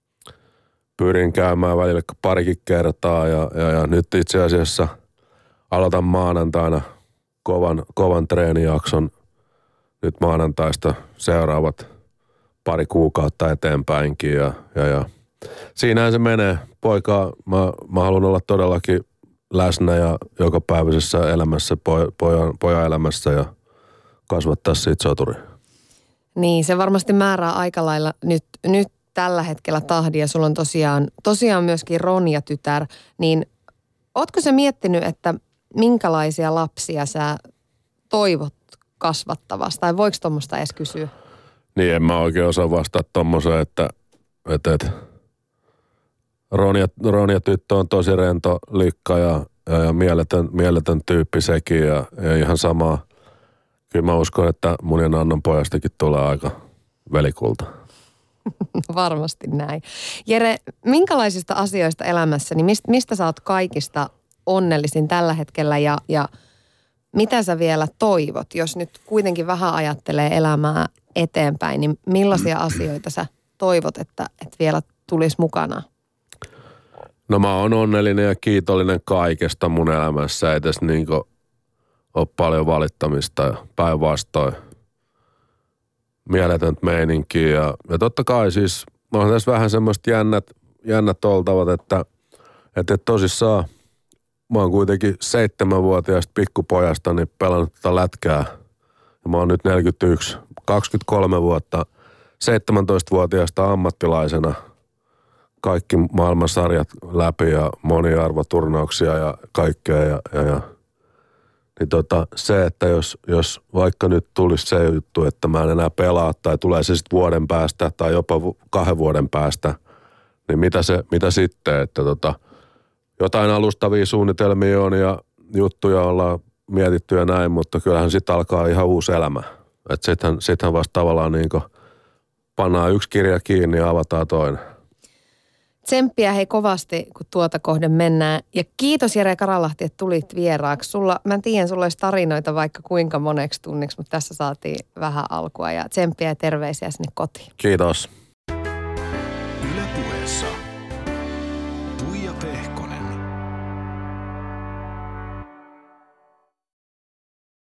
Pyrin käymään välillä parikin kertaa ja nyt itse asiassa aloitan maanantaina kovan treenijakson. Nyt maanantaista seuraavat pari kuukautta eteenpäinkin ja siinähän se menee. Poika, mä haluan olla todellakin läsnä ja jokapäiväisessä elämässä, pojan elämässä ja kasvattaa siitä soturi. Niin, se varmasti määrää aika lailla nyt tällä hetkellä tahdia. Sulla on tosiaan myöskin Ronja-tytär, niin Ootko sä miettinyt, että minkälaisia lapsia sä toivot kasvattavasta? Tai voiko tuommoista edes kysyä? Niin en mä oikein osaa vastata tommoseen, että Ronja tyttö on tosi rento likka ja mieletön tyyppi sekin ja ihan sama. Kyllä mä uskon, että mun ja Nannan pojastakin tulee aika velikulta. Varmasti näin. Jere, minkälaisista asioista elämässä, niin mistä sä oot kaikista onnellisin tällä hetkellä ja mitä sä vielä toivot, jos nyt kuitenkin vähän ajattelee elämää eteenpäin, niin millaisia asioita sä toivot, että vielä tulisi mukana? No mä oon onnellinen ja kiitollinen kaikesta mun elämässä. Ei tässä niinku ole paljon valittamista ja päinvastoin mieletöntä meininkiä. Ja totta kai siis on tässä vähän semmoista jännät oltavat, että tosissaan mä oon kuitenkin 7-vuotiaasta pikkupojasta niin pelannut tätä lätkää. Ja mä oon nyt 41, 23 vuotta 17-vuotiaasta ammattilaisena kaikki maailman sarjat läpi ja moniarvoturnauksia ja kaikkea. Niin se, että jos vaikka nyt tulisi se juttu, että mä en enää pelaa tai tulee se sitten vuoden päästä tai jopa 2 vuoden päästä, niin mitä sitten, että jotain alustavia suunnitelmia on ja juttuja ollaan mietitty ja näin, mutta kyllähän sitten alkaa ihan uusi elämä. Että sittenhän vasta tavallaan niinku pannaan yksi kirja kiinni ja avataan toinen. Tsemppiä hei kovasti, kun tuota kohden mennään. Ja kiitos Jere Karalahti, että tulit vieraaksi. Mä tiedän, sulla olisi tarinoita vaikka kuinka moneksi tunniksi, mutta tässä saatiin vähän alkua. Ja tsemppiä ja terveisiä sinne kotiin. Kiitos.